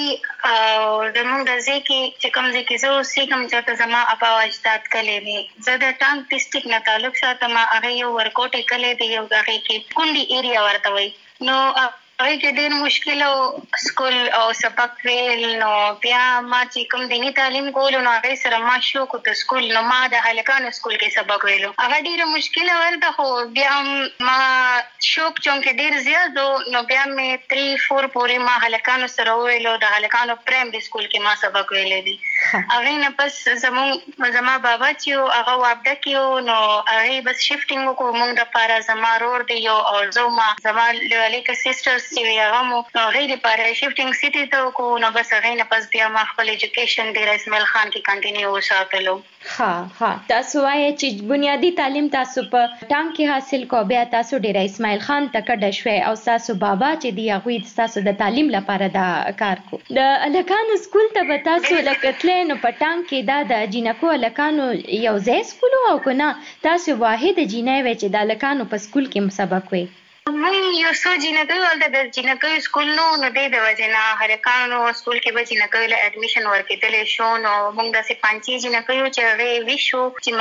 زمون د ځکه چې کوم ځکه زه اوسې کوم چې زما اپا اجداد کلی دي. زه د ټانک ډسټریکټ نه تعلق ساتم. هغه یو ورکوټ کلی دی، یو هغه کې کونډي ایریا ورته وي. نو هغه کې ډېر مشکل او سکول او سبق ویل. نو بیا ما چې کوم دینی تعلیم کول نو هغه سره ما شوق د سکول نو ما د هلکانو سکول کې سبق ویلو. هغه ډېر مشکل ورته خو بیا ما شوق چون کې ډېر زیات نو بیا مې 3-4 پورې ما هلکانو سره ویلو. د هلکانو پرایمري سکول کې ما سبق ویلې دي. هغه نه پس زما بابا چې هغه وابده کیو نو هغه بس شفټینګ وکړو موږ د پاره. زما رور دی یو او زما لیکه سیسټرز چې هغه مو غیر لپاره شفټینګ سیټي ته وکړو. نو بس هغه نه پس بیا ما خپل ایجوکیشن د اسماعیل خان کې کنټینیو وساتلو. ها تاسو وایي چې بنیادی تعلیم تاسو په ټانک کې حاصل کو، بیا تاسو ډیر اسماعیل خان ته کډه شوي او تاسو بابا چې دی هغه تاسو د تعلیم لپاره دا کار کو. د الکانو سکول ته به تاسو لکتلې نو په ټانک کې دا د جینکو الکانو یو ځای سکول او کنه تاسو واحد جینای وای چې د الکانو په سکول کې سبق وای؟ مونږ یو څو جینکو ولته د جینکو سکول نو د وجنه هلکانو سکول کې به جینکو له اډمیشن ورکېدل شو. نو مونږ د 5 جینکو چې هغه ویشو چې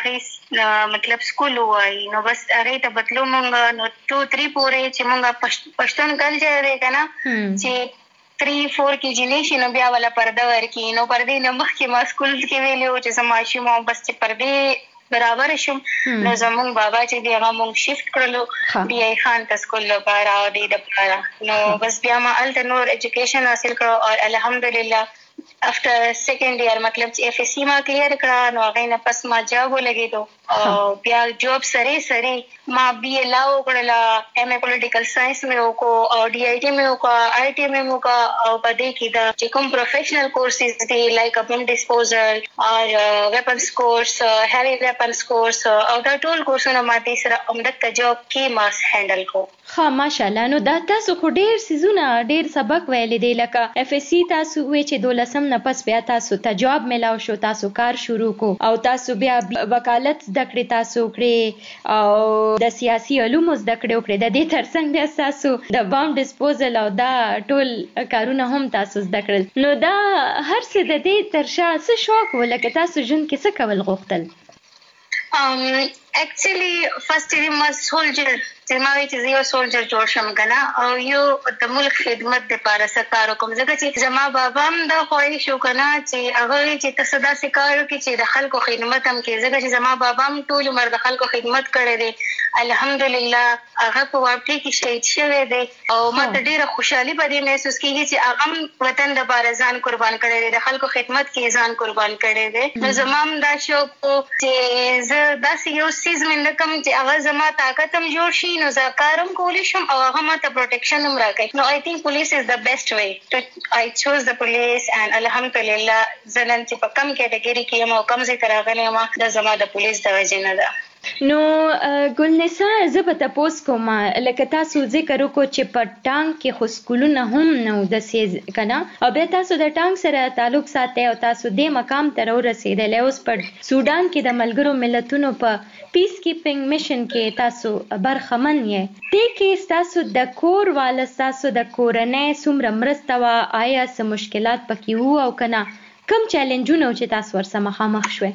مطلب سکول وای. نو بس هغه ته بدلو مونږ نو 2-3 پورې چې مونږ پښتون کلچر دی کنه چې 3-4 کې جنیشن نو بیا ولا پرده ورکی. نو پردې نه مخکې ما سکول کې ویلو چې زما شوم بس چې پردې برابر شم. نو زمونږ بابا چې دی هغه مونږ شفت کړلو بیا خان ته سکول لپاره او د لپاره. نو بس بیا ما الته نور ایجوکیشن حاصل کړو او الحمدلله افټر سیکنډ ایئر مطلب چې اف اس سی ما کلیر کړه. نو هغه نه پس ما جاب ولګېدو او بیا جاب سره ما بی ای لا وکړله. ایم ای پولیټیکل ساينس مې وکړو او ډي آی ټي مې وکړو، آی ټي مې وکړو او په دې کې دا چې کوم پروفیشنل کورسز دي لایک بم ډسپوزل او ویپنز کورس، هیوی ویپنز کورس او دا ټول کورسونه ما دې سره عمدته جاب کې ما هینډل کو. ها ماشاءالله. نو دا تاسو خو ډیر سيزونه ډیر سبق ویلې دی لکه اف اس سی تاسو وې چې 12 نه پس بیا تاسو ته جاب ملاو شو، تاسو کار شروع کو او تاسو بیا وکالت زده کړې تاسو کړې او د سیاسي علومو زده کړې د دې ترڅنګ بیا تاسو د بم ډسپوزل او دا ټول کارونه هم تاسو زده کړل. نو دا هر څه د دې ترشا څه شوق ولکه تاسو ژوند کې څه کول غوښتل؟ actually first time was soldier چې ما وی چې یو سولجر جوړ شم کنه او یو د ملک خدمت لپاره سکار کوم ځکه چې زما بابا هم دا خوښ شو کنه چې هغه چې تاسو دا سکار کوي چې د خلکو خدمت هم کوي ځکه چې زما بابا هم ټول عمر د خلکو خدمت کړی دی. الحمدلله هغه په واقعي کې شهید شوی دی او ما ته ډیره خوشحالي پدې محسوس کیږي چې هغه وطن د لپاره ځان قربان کړی دی، د خلکو خدمت کې ځان قربان کړی دی. نو زما هم دا شوق چې زه داسې یو سیز مند کوم چې هغه زما طاقت هم جوړ شي نو زه کارم کولی شم او هغه ماته پروټیکشن هم راکړي. نو آی تھنک پولیس از د بیسټ وے آی چوز د پولیس and الحمدلله زه نن چې په کم کیټګری کې یم او کم ځای ته راغلی یم دا زما د پولیس د وجې نه ده. نو ګلنسا زه به تاسو کوم لکه تاسو ذکر وکړو چې په ټانک کې خو سکولونه هم نو د سیز کنه او بیا تاسو د ټانک سره تعلق ساتي او تاسو د مقام ته ورسېدل اوس په سودان کې د ملګرو ملتونو په پیس کیپینګ میشن کې تاسو برخمن یې دې کې تاسو د کور والا تاسو د کورنۍ څومره مرسته وا آیا څه مشکلات پکې وو او کنه کوم چیلنجونه چې تاسو ورسره مخامخ شوي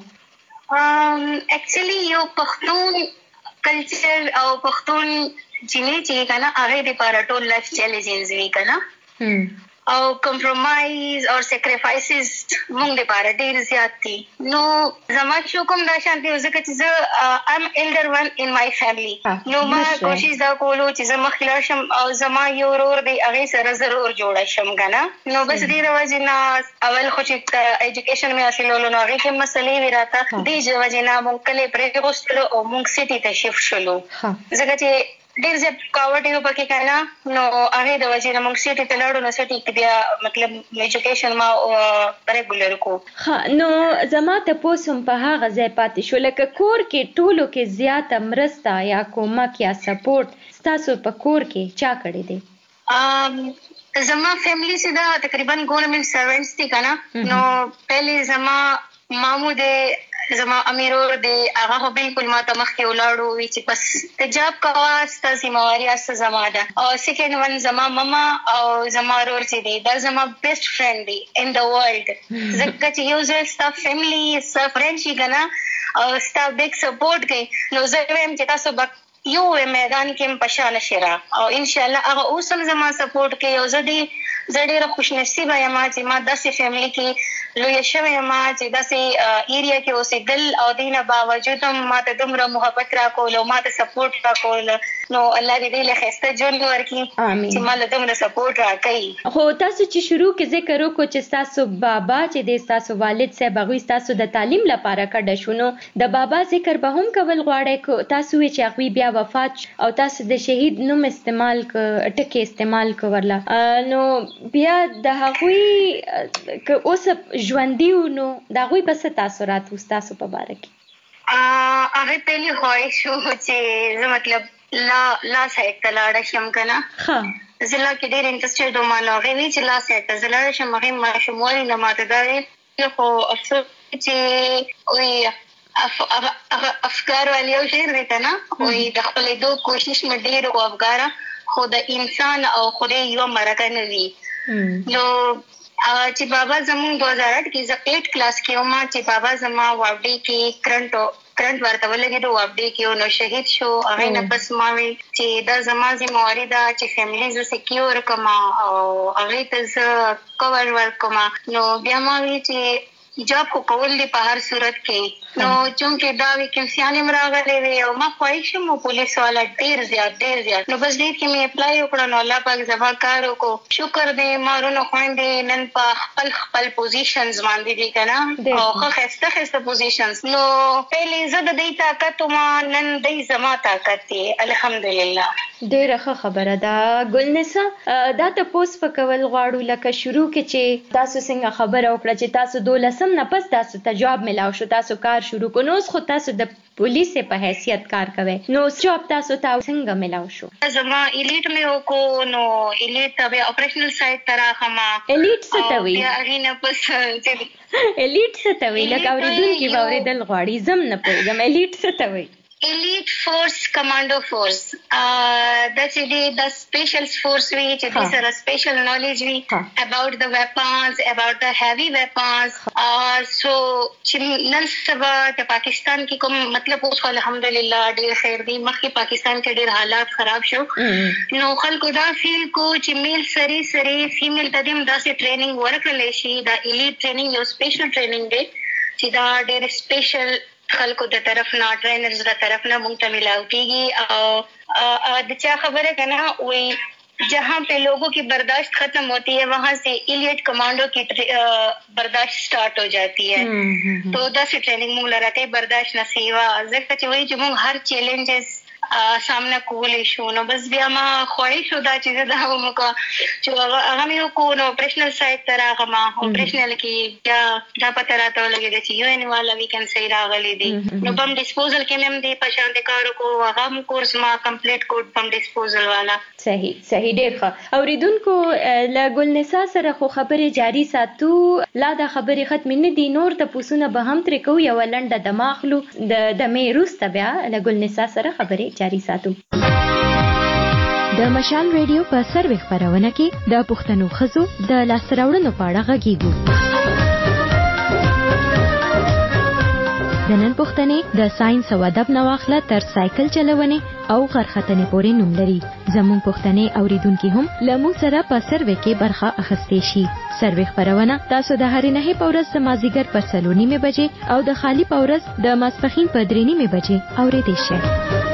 actually یو پښتون کلچر او پښتون جنې چې کنه هغه د پاره ټول لایف چیلنجز وی کنه او کمپرمایز او سیکریفایسز موږ د پاره ډیر زیات دي نو زما شو کوم دا شانتي ځکه چې زه ام ایلډر ون ان مای فیملی نو ما کوشش دا کولو چې زه مخکې شم او زما یو ورور دی هغه سره ضرور جوړ شم کنه نو بس دې راځي نه اول خو چې ایجوکیشن مې حاصلولو نو هغه کې مسلې وراته دې ځوځي نه مونږ کله پرې غوښتلو او مونږ سټي ته شیفټ شولو ځکه چې ډیر زه کاوټ یو پکې کنه نو هغه د وجه نه موږ سټي ته لاړو نو سټي کې بیا مطلب ایجوکیشن ما ریګولر کو نو زما ته پوسم په هغه ځای پاتې شو لکه کور کې ټولو کې زیاته مرسته یا کومک یا سپورټ تاسو په کور کې چا کړی دی زما فیملی سے دا تقریبا گورنمنٹ سروینٹس تھی کنه نو پہلے زما مامو دے زما امیرور دی هغه بالکل ما ته مخکې ولاړو وی چې بس تجاب کوا ستا سیمواري اس زما ده او سیکنډ ون زما ماما او زما ورور چې دی دا زما بیسټ فرند دی ان د ورلد زکه چې یو ځل ستا فیملی ستا فرند شي کنه او ستا بیگ سپورټ کوي نو زه ویم چې تاسو یو میدان کې پښانه شرا او ان شاء الله هغه اوسم زما سپورټ کوي او زه ډیره خوش نصیبه یم چې ما داسې فیملی کې لوی شوی ما چې داسې ایریا کې اوسېدل او دینه باوجود ما ته دومره محبت راکول او ما ته سپورټ راکول نو الله دې له خسته ژوند ورکړي چې ما له دومره سپورټ راکړي خو تاسو چې شروع کې ذکر وکړو چې تاسو بابا چې د تاسو والد صاحب هغه تاسو د تعلیم لپاره کډه شونو د بابا ذکر به هم کول غواړي کو تاسو چې هغه بیا وفات او تاسو د شهید نوم استعمال ټکی استعمال کورلا نو بیا د هغوی که اوس ژوندیو نو د هغوی بس تاثرات تاسو په باره کې هغه پهلی خواهش شو چې زه مطلب لا سایت ته لاړه شم کنه زه لا کې ډېر انټرسټډ وم نو هغې وی چې لا سایت ته زه لاړه شم هغې ماشوموالي نه ماته دا دی خو افسوس چې وایي افکار والی او شعر دی کنه وی د خپلې دو کوشش مې ډېر او افکاره خو د انسان او خدای یو مرکه نه وي نو چې بابا زمون 2008 کې زه 8 کلاس کې وم چې بابا زما واډي کې کرنٹ ورته ولګېدو واډي کې نو شهید شو هغه نه پس ما وی چې دا زما ذمہواری ده چې فیملی ز سکیور کما او هغه ته کور ورکما نو بیا ما وی چې جاب کو کول دی په هر صورت کې نو چونکه دا ویکینسیانې مراغلې وي او ما خواهش مو پولیس والا ډیر زیات نو بس دې کې مې اپلای وکړ نو الله پاک زما کار وکړو شکر دې مارونو خويندې نن په خپل پوزیشنز باندې دي کنه او خسته پوزیشنز نو پهلې زده دې طاقت ما نن دې زما طاقت دی الحمدلله ډیره ښه خبره ده ګلنسا دا ته پوس پکول غواړو لکه شروع کې چې تاسو څنګه خبره وکړه چې تاسو 12 نه پس تاسو ته جواب ملاو شو تاسو کار شروع کو نو خو تاسو د پولیس په حیثیت کار کوي نو جواب تاسو ته څنګه ملاو شو زما الیټ مې وکړو نو الیټ به اپریشنل سایت ترا خما الیټ څه ته وی هغه نه پس الیټ څه ته وی لکه اوریدونکو باورېدل غواړي زم نه پوهیږم الیټ څه ته وی elite force commando force that's the special force which is a special knowledge about the weapons about the heavy weapons so نن سبا د پاکستان کې کوم مطلب اوس الحمدلله ډیر خیر دی مخکې پاکستان کې ډیر حالات خراب شو نو خلکو دا فیل کو چې میل سری فیمیل تدیم داسې ټریننګ ورکړل شي دا elite training یو سپیشل ټریننګ دی چې دا ډیر سپیشل خلکو د طرف نه ټرینرز د طرف نه مونږ ته ملاو کیږي او د چا خبره کنه وی جہاں پہ لوگوں کی برداشت ختم ہوتی ہے وہاں سے ایلیٹ کمانڈو کی برداشت سٹارٹ ہو جاتی ہے تو دا سی ٹریننگ مونږ لره کوي برداشت نسیوا ځکه چې وایي چې مونږ هر چیلنجز سامنا کولې شو. نو بس بیا ما خواهش شو دا چې دا ومکه چې هغه مې وکړو. نو اپریشنل سایت ته راغلم. اپریشنل کې بیا دا پته راته ولګېده چې UN والا ویکنسي راغلي دي. نو بم ډسپوزل کې مې هم دې په شان د کارو کو هغه هم کورس ما کمپلیټ کړ بم ډسپوزل والا. صحیح ډېر ښه. اوریدونکو له ګلنسا سره خو خبرې جاری ساتو. لا دا خبرې ختم نه دي، نور ته پوسونه به هم ترې کوو. یو لنډه د ماخلو د مې روسته بیا له ګلنسا سره خبرې جاری ساتو. د مشال ریډیو په سروي خبرونه کې د پښتنو ښځو د لاسته راوړنو په اړه غږیږو. د نن پښتنې د ساينس او ادب نه واخله تر سایکل چلونې او غرختنې پورې نوم لري. زموږ پښتنې اوریدونکو هم له موږ سره په سروي کې برخه اخیستې شي. سروي خبرونه تاسو د هرې نه په ورځ د مازیګر په 3:30 بجې او د خالی په ورځ د ماسپښین په 3:30 بجې اورېدئ شئ.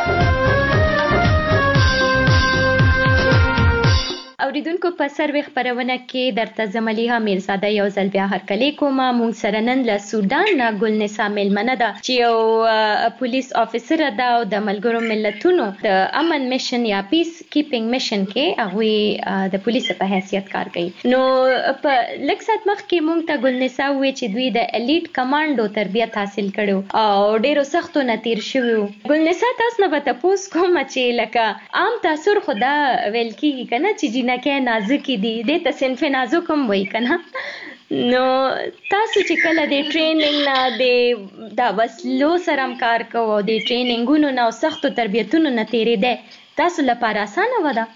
اوریدونکو په سروي خبرونه کې درته زملیها میرزاده یو ځل بیا هرکلی کوم. مونږ سره نن له سودان نه ګلنسا میلمنه ده چې یو پولیس افیسر ده او د ملګرو ملتونو د امن میشن یا پیس کیپینګ میشن کې هغه د پولیس په حیثیت کار کوي. نو په لږ سات مخکې مونږ ته ګلنسا وې چې دوی د الیټ کمانډو تربیت حاصل کړو او ډیرو سختو نه تیر شوي. ګلنسا تاسو نه به تاسو کوم چې لکه عام تاثر خدا ویل کیږي کنه چې جنہ کې نازکی دي د تصنف نازک هم وای کنه. نو تاسو چې کله د ټریننګ نه د وسلو سره کار کوو د ټریننګونو نه او سختو تربیتونو نه تیرې ده تاسو لپاره اسانه ودا؟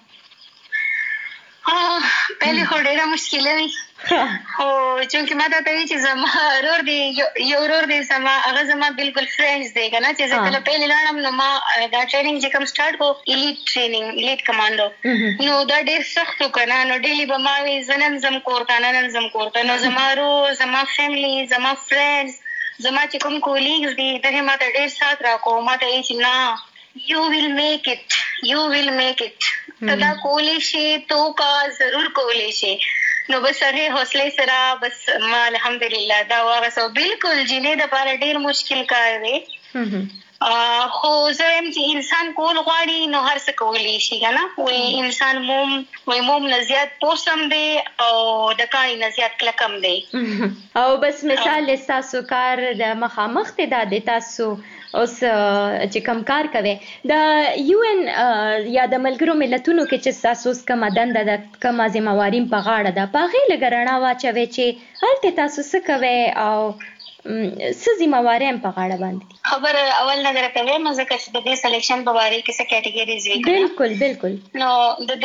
پہلے خو ډیره مشکله وي خو چونکه ما ته وی چې زما ورور دی یو ورور دی زما هغه زما بالکل فرینډز دی کنه چې زه کله پہلے لاړم نو ما دا ټریننګ چې کوم سٹارټ کو الیټ ټریننګ الیټ کمانډو نو دا ډیر سخت کنه. نو ډیلی به ما وی زنن زم کوړتا نو زما ورور زما فیملی زما فرینډز زما چې کوم کولیګز دي دغه ما ته ډیر سات راکو. ما ته چې نه یو ویل میک اٹ تدا کولی شي تو کا ضرور کولی شي. نو بس هغه حوصله سره بس ما الحمدلله دا وغه بالکل جینې د پاره ډیر مشکل کار دی. خو زه هم چې انسان کول غواړي نو هر څه کولی شي کنه. وای انسان موم نه زیات پوسم دی او د کاری نه زیات کلکم دی. او بس مثال تاسو کار د مخامخ ته د تاسو اوس چې کم کار کوي د UN یا د ملګرو ملتونو کې چې تاسو کوم دنده د کوم ځمواریم په غاړه ده په غیله ګرنا واچوي چې هلته تاسو څه کوي او څه ذمہواریم په غاړه باندې خبر اول نه درکوي مزه چې د دې سلیکشن په واره کې څه کیټګریز وي. بالکل نو د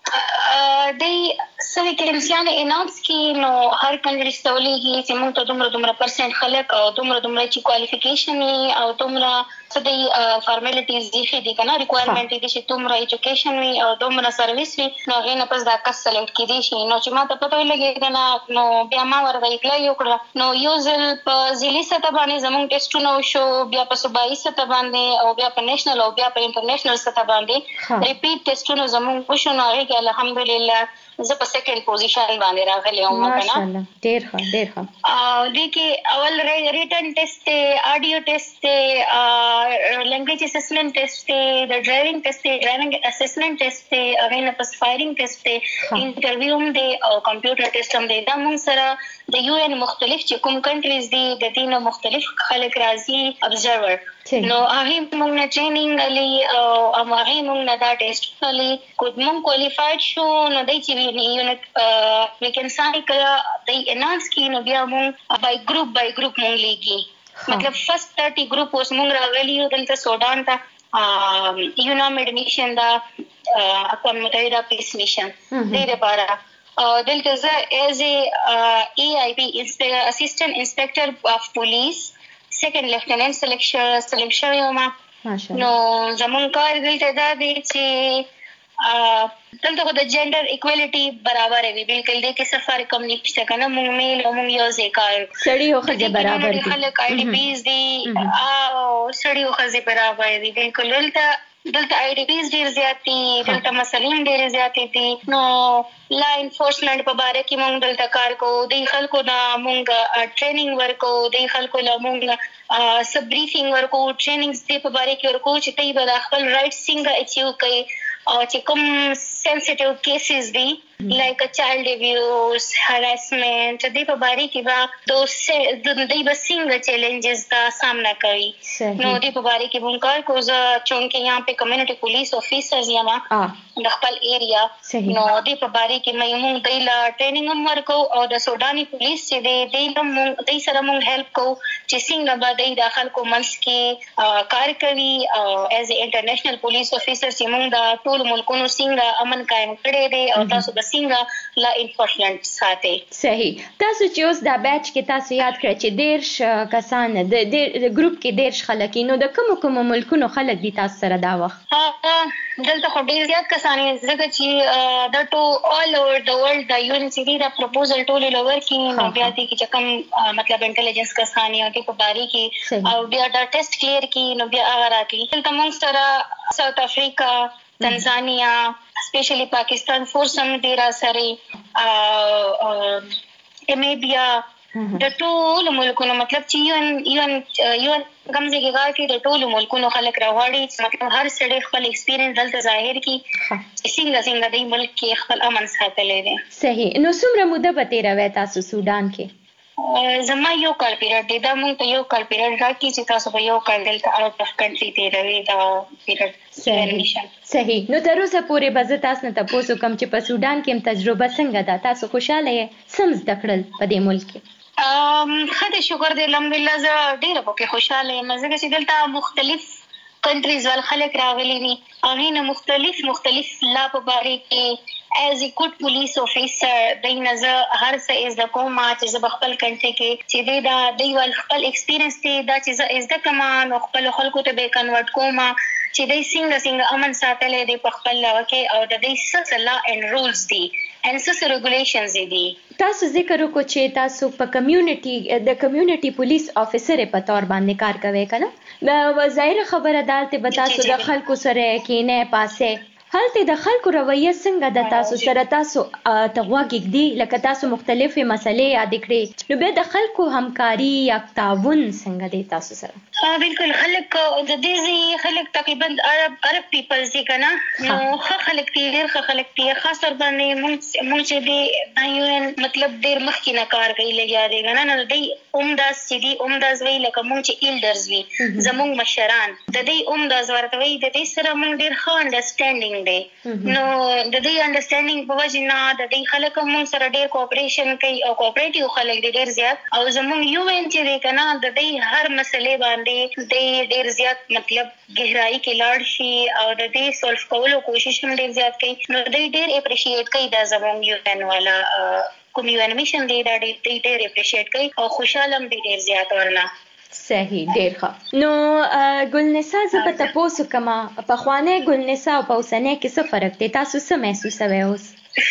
دې سوي کلمسیان اناؤنس کی نو هر کنټری ستولېږي چې موږ ته دومره پرسنټ خلک او دومره چې کوالیفیکیشن او دومره څه دی فارمیلټیز دي چې دي کنه ریکوایرمنټ دي چې دومره ایجوکیشن وي او دومره سرویس وي نو هغه نه پس دا کس سلیکټ کیدي شي. نو چې ما ته پته ولګي کنه نو بیا ما ورته اپلای وکړه. نو یو ځل په ځلي سطح باندې زموږ ټیسټونه وشو بیا په صوبایي سطح باندې او بیا په نېشنل او بیا په انټرنیشنل سطح باندې ریپیټ ټیسټونه زموږ وشو. نو هغه الحمدلله زه په سیکنډ پوزیشن باندې راغلی یم کنه. ماشاءالله ډیر ښه. او دې کې اول ریټن ټیسټ ته اډیو ټیسټ ته لینګویج اسسمنټ ټیسټ ته د ډرایوینګ ټیسټ ته ډرایوینګ اسسمنټ ټیسټ ته هغه نه پس فایرینګ ټیسټ ته انټرویو هم دی او کمپیوټر ټیسټ هم دی. دا موږ سره د UN مختلف چې کوم کنټریز دي د دې نه مختلف خلک راځي ابزرور. نو هغه موږ نه ټریننګ علي او هغه موږ نه دا ټیسټ علي کوم موږ کوالیفاید شو نو دای چې یونټ وی کین سایکل د انانس کی نو بیا موږ بای ګروپ موږ لیږي. مطلب فرست 30 ګروپ اوس موږ راغلی یو دلته سودان ته یونام ایډمیشن دا اقوام متحده پیس میشن دې لپاره دلته زه ایز ای AIP اسسټنټ انسپیکټر اف پولیس سیکنډ لیفټیننټ سلیکشن یوم. نو زمون کار دلته دا دی چې دلته خو د جنډر ایکوالټي برابر وي بالکل دې کې څه فرق کم نشته کنه. موږ میل او موږ یو ځای کار سړی او ښځه برابر دي. خلک IDPs دي او سړی او ښځه برابر دي بالکل. دلته دلته آی ډي بیز ډیر زیات دي، دلته مسلین ډیر زیات دي. نو لا انفورسمنت په باره کې مونږ دلته کار کوو، د خلکو نه مونږ ټریننګ ورکو، د خلکو له مونږ سب بریفینګ ورکو، ټریننګز دې په باره کې ورکو چې دوی به د خپل رایټ څنګه اچیو کوي او چې کوم سنسټیو کیسز دي لایک چایلډ ابیوز، هراسمنٹ، دې په باره کې به دوی به څنګه چیلنجز کا سامنا کوي. نو دې په باره کې مونږ کار کوو. زه چونکې یہاں په کمیونټي پولیس افیسرز یم د خپل ایریا، نو دې په باره کې مونږ دوی لا ټریننګ هم ورکو او د سوداني پولیس چې دوی سره مونږ هیلپ کوو چې څنګه به دوی د خلکو منځ کې کار کوي او ایز ا انټرنیشنل پولیس افیسر چې مونږ د ټول ملکونو څنګه امن قائم کړی دی او تاسو به څنګه لا انفورسمنٹ ساتي. صحیح. تاسو چې اوس دا بیچ کې تاسو یاد کړئ چې 10 کسان د ګروپ کې 10 خلک، نو د کوم ملکونو خلک دي تاسو سره دا وخت؟ دلته خو ډیر زیات کسان ځکه چې د all over the world د UNCD دا پروپوزل ټول لور کې نو بیا دې چې کوم مطلب انټيليجنس کسان یو کې په باری کې او بیا دا ټیسټ کلیر کې نو بیا هغه راکې. دلته موږ سره ساوث افریقا، تنزانیا، اسپیشلی پاکستان فورس هم دی را سره، امیبیا، د ټول ملکونو مطلب چې یو کمزې کې کار کې د ټولو ملکونو خلک راوړي چې مطلب هر سړی خپل ایکسپیرینس دلته ظاهر کړي څنګه د ملک کې خپل امن ساتلی دی. صحیح. نو څومره موده به تېروئ تاسو سودان کې؟ زما یو کال پیریډ دی. دا موږ ته یو کال پیریډ راکړي چې تاسو به یو کال دلته آوټ اف کنټري تېروئ دا پیریډ. صحیح. نو تر اوسه پورې به زه تاسو نه تپوس کوم چې په سودان کې هم تجربه څنګه ده؟ تاسو خوشحاله یې؟ څه زده کړل په دې ملک کې؟ خدای شکر دی الحمدلله زه ډیره پکې خوشاله یم ځکه چې دلته مختلف کنټریز ول خلک راغلي دي، هغې نه مختلف لا په باره کې ایز ا ګډ پولیس افیسر دوی نه زه هر څه زده کوم چې زه به خپل کنټري کې چې دوی ول خپل ایکسپیرینس دی دا چې زه زده کړم نو خپل خلکو ته به کنورټ کوم چې دوی څنګه امن ساتلی دی په خپل لاره کې او د دوی څه لا اینډ رولز دي and څه ریګولیشنز دي. تاسو ذکر وکړو چې تاسو په کمیونټي پولیس افیسر په تور باندې کار کوئ کنه؟ ظاهر خبره ده به تاسو د خلکو سره کینې پاسې هلته د خلکو رویه څنګه د تاسو سره تاسو ته غوږ ږدي لکه تاسو مختلفې مسلې یاد کړې نو بیا د خلکو همکاري یا تعاون څنګه دی تاسو سره؟ بالکل. خلک د دې خلک تقریبا عرب پیپلز دي کنه، نو ښه خلک دي، ډېر ښه خلک دي. خاص طور باندې موږ چې دی UN مطلب ډېر مخکې نه کار کوي لګیا دی کنه، نو دوی عمداز چې دي عمداز وی لکه موږ چې ایلډرز وي زموږ مشران د دې عمداز ورته وي د دې سره موږ ډېر ښه انډرسټینډینګ دی. نو د دې انډرسټینډینګ په وجه نه د دې خلک موږ سره ډېر کوآپریشن کوي او کوآپریټیو خلک دي ډېر زیات او زموږ UN چې دی کنه د دې هر مسلې باندې د ډېر زیات مطلب گہرائی کې لاړ شي او د دې سولف کولو کوشش هم ډېر زیات کوي. نو دوی ډېر اپریشیټ کوي دا زموږ UN والا کوم UN میشن دی دا ډېر اپریشیټ کوي او خوشاله هم دي ډېر زیات ورنه. صحیح. ډېر ښه. نو ګلنسا زه به تپوس وکړم پخوانی ګلنسا او په اوسنۍ کې څه فرق دی؟ تاسو څه محسوسوئ اوس؟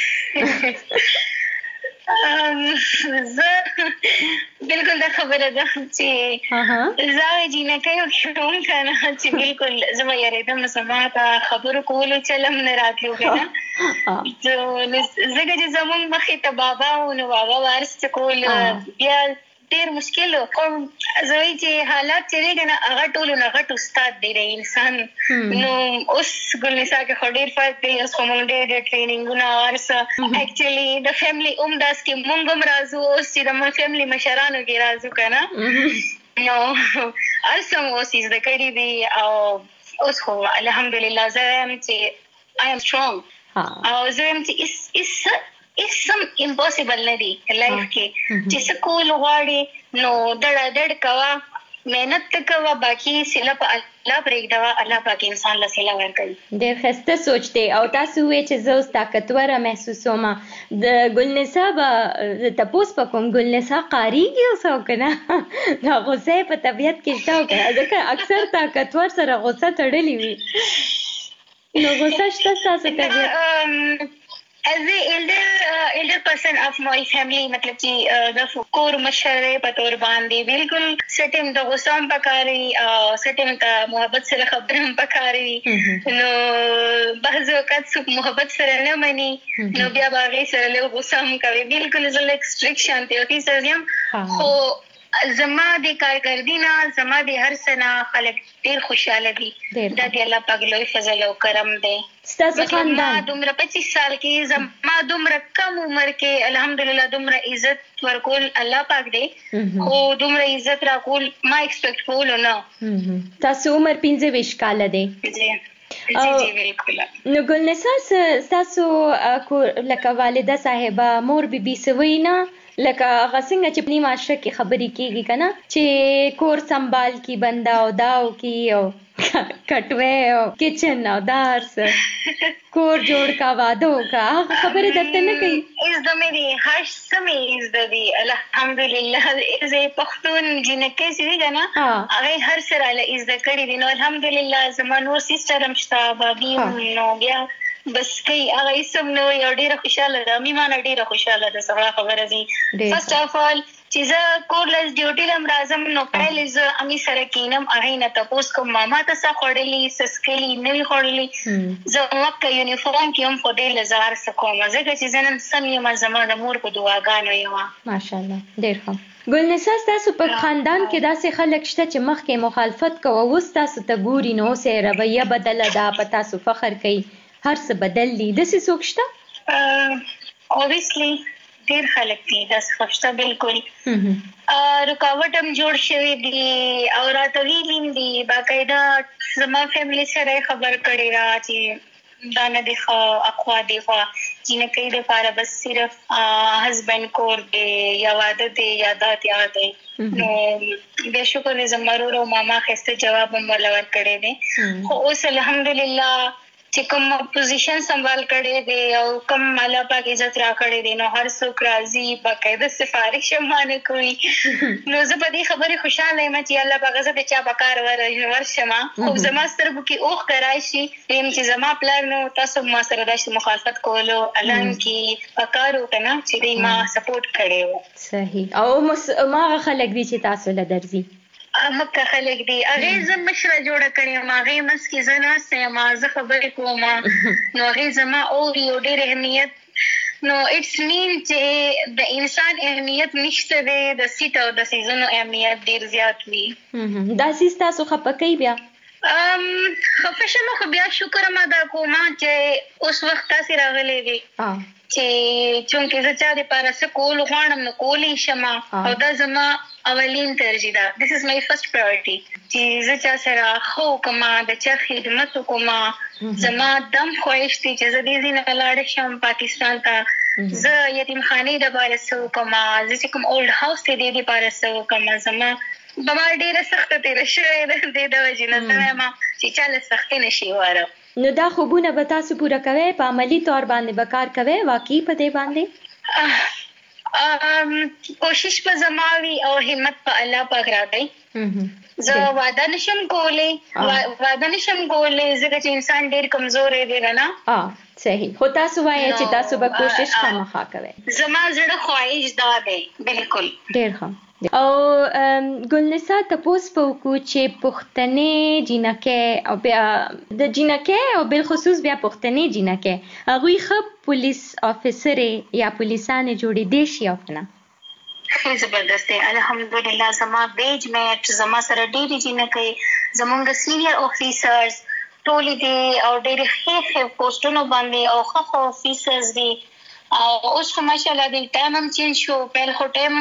زه بالکل دا خبره ده چې زه جینکۍ وم کنه چې بالکل زه به یارېدم زما ته خبرو کولو چلم نه راتلو کنه ځکه چې زموږ مخې ته بابا و نو بابا به هر څه کول بیا ډېر مشکل و. زه وایي چې حالات چې دی که نه هغه ټولو نه غټ استاد دی د انسان. نو اوس ګلنسا کې خو ډېر فرق دی. اوس خو موږ ډېر ټریننګونه هر څه اکچولي د فیملی داس کې موږ هم راځو اوس چې د موږ فیملی مشرانو کې راځو که نه نو هر څه مو اوس زده کړي دي او اوس خو الحمدلله زه وایم چې I am strong او زه وایم چې اسم امپوسیبل نه دی لایف کې چې څه کول غواړې نو ډډ کوه محنت کوه باقي سله په الله پرېږدوه الله پاک انسان له سله ورکوي. ډېر ښایسته سوچ دی او تاسو ووایئ چې زه اوس طاقتوره محسوسوم. د ګلنسا به تپوس به کوم ګلنسا قاریږي اوس او که نه دا غصه یې په طبیعت کې شته او که نه ځکه اکثر طاقتور سره غصه تړلې وي نو غصه شته ستاسو طبیعت؟ ایز اے ایلډر 100% of my family مطلب چې د کور مشره په تور باندې بالکل سټیم د غوسام پکاري سټیم ته محبت سره خبرم پکاري نو بعض وخت څوک محبت سره نه مني نو بیا باغې سره له غوسام کوي بالکل زه ایکسټریکشن ته کیسم خو زما د کارګردینا زما د هر سنه خلک ډیر خوشاله دي د دې الله پاک لوی فضل او کرم دی ستاسو خاندان دومره 25 سال کې زما دومره کم عمر کې الحمدلله دومره عزت ورکول الله پاک دی خو دومره عزت راکول ما ایکسپیکټ کول نه تاسو عمر 25 کال دی جی بالکل نو ګلنسا تاسو لکه والده صاحبہ مور بیبي سوینا لکه غسنګ چې په معاشره کې خبرې کیږي کنه چې کور سنبال کی بندا او داو کی او کټوي او کچن او دارس کور جوړ کا وادو کا خبره درته نه کوي از د مې هر سمې از د دې الحمدلله از پښتون جنکه سي کنه هغه هر سره له از د کړي دي نو الحمدلله زمونږ سیستر هم شته بابي نو بیا بس کوي هغه سم نو یو ډیره خوشاله ده میمانه ډیره خوشاله ده سره خبره دي فرست اف اول چې زه کورلس ډیوټي لم راځم نو پهل زه امي سره کینم هغه نه تاسو کوم ماما تاسو خړلې سسکلی نه خړلې زه وکه یونیفورم کې هم په دې لزار سکوم زه چې زنن سم یم زموږ د مور په دعاګانو یم ماشاءالله ډیر ښه ګلنسا تاسو په خاندان کې داسې خلک شته چې مخکې مخالفت کوي او تاسو ته ګوري نو سه رویه بدله ده په تاسو فخر کوي هر څه بدل دي د څه سوک شته obviously ډیر خلک دي د څه بالکل رکاوټ هم جوړ شوی دي او راتویلین دي باقاعده زما فیملی سره خبر کړي را چې دا نه دی اخوا دی خوا چې نه کوي د فاره بس صرف هسبند کور دی یا واده دی یا دات یا دی نو بیا شکر زمرو او ماما خسته جواب هم ولور کړي دي خو اوس الحمدلله چې کوم پوزیشن سنبال کړي دي او کوم الله پاک عزت را کړي دي نو هر څوک راضي باقاعده سفارش مانه کوي نو زه په دې خبره خوشاله یم چې الله پاک عزت چا بکار ورشمه خو زما سترګو کې اوخ کرایشي چې زما پلان نو تاسو ما سره د مخالفت کولو اعلان کې پکارو کنه چې ما سپورټ کړي صحیح او ما خلک دي چې تاسو له درځي مکه خلک دي هغه زم مشره جوړه کړې ما هغه مسکی زنه سه ما زه خبرې کوم نو هغه زما او یو ډېر اهمیت نو اټس مین چې د انسان اهمیت نشته د سیټ او د سیزونو اهمیت ډېر زیات وي دا سیس تاسو خپکې بیا خفشم خو بیا شکر ما دا کوم چې اوس وخت تاسو راغلي دي چې چونکه زه چا د پاره څه کول غواړم نو کولی شم او دا زما اولین ترجیح ده this is my first priority چې زه چا سره خو کومه د چا خدمت کومه زما دم خوښ دي چې زه دې نه لاړ شم پاکستان ته زه یتیمخانه د باره سو کومه زه کوم اولډ هاوس ته دې باره سو کومه زما بما ډیره سخت تیر شوی د د وجنه ما چې چاله سخت نشي واره نو دا خوبونه به تاسو پوره کوي په عملی تور باندې بکار کوي واقعي په دې باندې کوشش په زماوي او همت په الله پاک راځي زه وعده نشم کولای ځکه چې انسان ډیر کمزور دی نه صحیح خو تاسو وایي چې تاسو به کوشش خامخا کوئ زما زړه خواهش دا دی بالکل ډیر ښه او ګلنسا تاسو په کو چې پښتنې جنکه او بیا د جنکه او بل خصوص بیا پښتنې جنکه هغه خپ پولیس افسر یا پولیسانه جوړې دي شي او نه زبردست دی الحمدلله زما بیج میټ زما سره ډېری جنکه زمونږ سینیئر افیسرز ټول دي او ډېر ښه پوسټونو باندې او ښه افیسرز دي او اوس خو ماشاءالله د ټایم هم چینج شو په هغه ټایم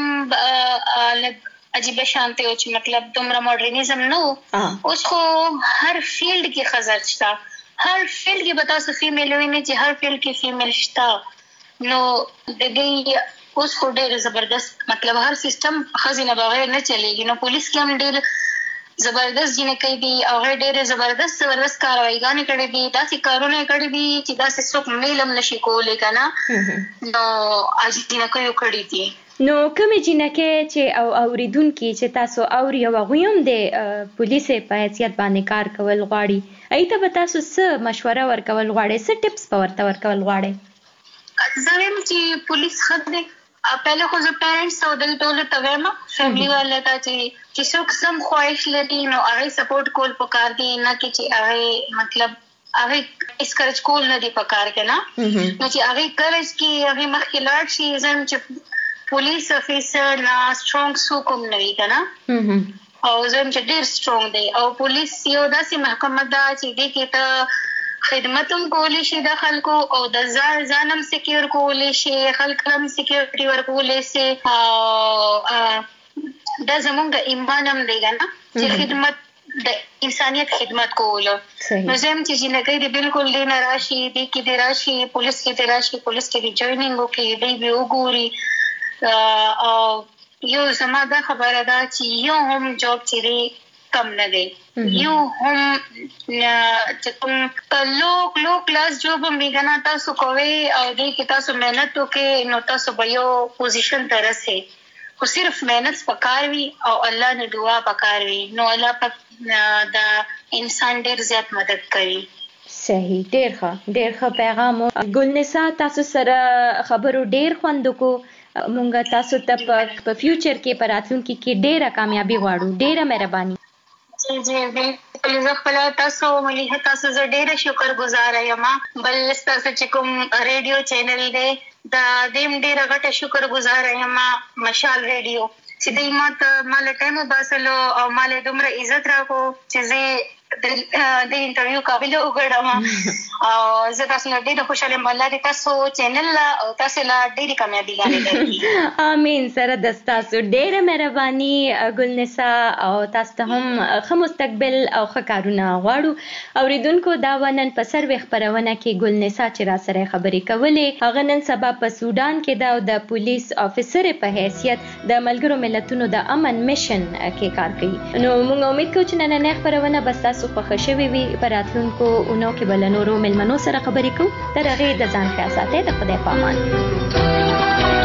عجیب شانته او چې مطلب دومره ماډرنیزم نو اوس خو هر فیلډ کې خزر شته هر فیلډ کې بتا سو فیمیل ویني چې هر فیلډ کې فیمیل شته نو د دې اوس خو ډېر زبردست مطلب هر سیستم خزینه بغیر نه چلیږي نو پولیس کې هم ډېر زبردست جنکې دي او ډېر زبردست کاروایګانې کړې دي داسې کارونه کړې دي چې داسې څوک میلم نشي کولی کنه نو اج جنکې یو کړې دي نو کومې جنکې چې او اوریدونکو چې تاسو اوري او غویم د پولیس په حیثیت باندې کار کول غواړي ایته به تاسو څه مشوره ورکول غواړئ څه ټیپس ورته ورکول غواړئ زویم چې پولیس خدای پهله خو زه پیرنټس او د ټولو ته وایم فیملی والا ته چې څوک سم خواهش لري نو هغه سپورټ کول پکار دي نه چې هغه مطلب هغه اسکرچ کول نه دی پکار کنه نو چې هغه کرج کې هغه مخکې لاړ شي زم چې پولیس افیسر نا سترونګ سو کوم نه وی کنه او زم چې ډیر سترونګ دی او پولیس یو داسې محکمه ده چې دې کې ته خدمتوم کولی شي د خلکو او د ځانم سکیور کولی شي خلکم سکیورټي ورکولی شي دا زمونږ ایمان هم دی کنه چې خدمت د انسانیت خدمت کول نو زم چې جنګي دی بالکل دی نه راشي دی کې دی راشي پولیس کې دی راشي پولیس کې دی جوائنینګ وکي دی به وګوري او یو زما دا خبره ده چې یو هم جاب چیرې کم نه دی یو هم چې کوم لو کلاس جاب میګنا تاسو کوي او دې کې تاسو مهنت وکړئ نو تاسو به یو پوزیشن ته رسئ خو صرف مهنت پکار وي او الله نه دعا پکار وي نو الله پاک دا انسان ډیر زیات مدد کوي صحیح ډیر ښه پیغام ګلنسا تاسو سره خبرو ډیر خوند کو مونږه تاسو ته په فیوچر کې په راتلونکي کې ډیره کامیابی غواړو ډیره مهرباني جی بالکل زه خپل تاسو ملي تاسو زه ډیره شکر گزار یم بل تاسو چې کوم ریډیو چینل دی دا دیم ډیره غټه شکر گزار یم مشال ریډیو چې دې مال ټایم وباسلو او مال دومره عزت راکو چې زه د انټرویو قابل وګړم او زه تاسو نه ډیره خوشاله یم الله دې تاسو چینل او تاسو لا ډیره کامیابی غواړي امين سره د تاسو ډیره مهرباني ګلنسا او تاسو ته هم ښه مستقبل او ښه کارونه غواړو اوریدونکو دا ونن په سروي خبرونه کې ګلنسا چې را سره خبرې کولې هغه نن سبا په سودان کې دا د پولیس افسر په حیثیت د ملګرو ملتونو د امن میشن کې کار کوي نو موږ امید کوو چې نن خبرونه بس تاسو خوښ شوي وي په راتلونکو اونو کې بل نورو مېلمنو سره خبرې کوو تر هغې د ځان خیال ساتئ د خدای په امان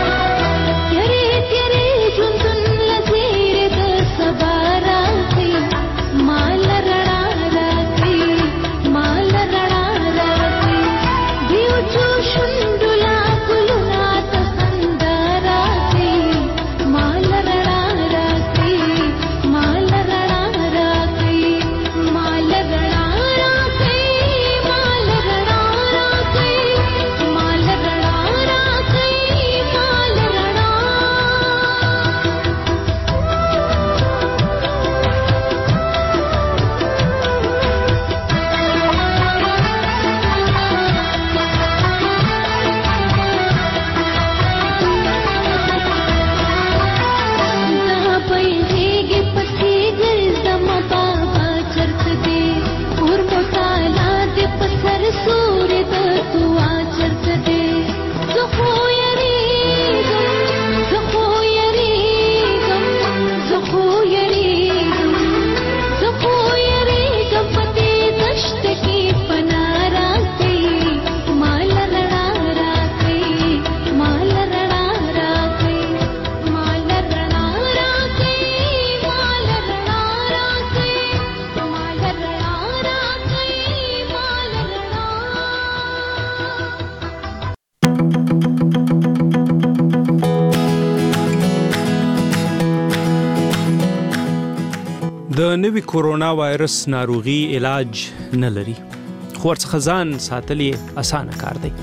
د نوي کورونا وایرس ناروغي علاج نه لري خو ورڅخه ځان ساتل یې اسانه کار دی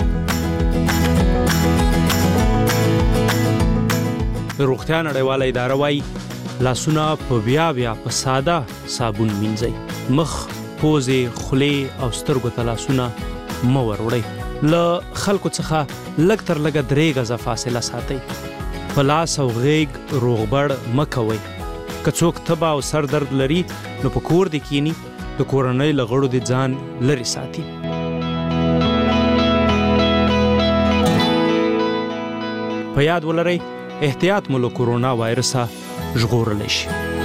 روغتیا نړیواله اداره وایي لاسونه په بیا په ساده صابون مینځئ مخ پوزې خولې او سترګو ته لاسونه مه وروړئ له خلکو څخه لږ تر لږه 3 غزه فاصله ساتئ په لاس او غیږ روغبړ مه کوئ که څوک تبه او سر درد لري نو په کور دې کینی د کورنۍ له غړو دې ځان لرې ساتي په یاد ولرئ احتیاط مو له کورونا وایرسه ژغورلی شي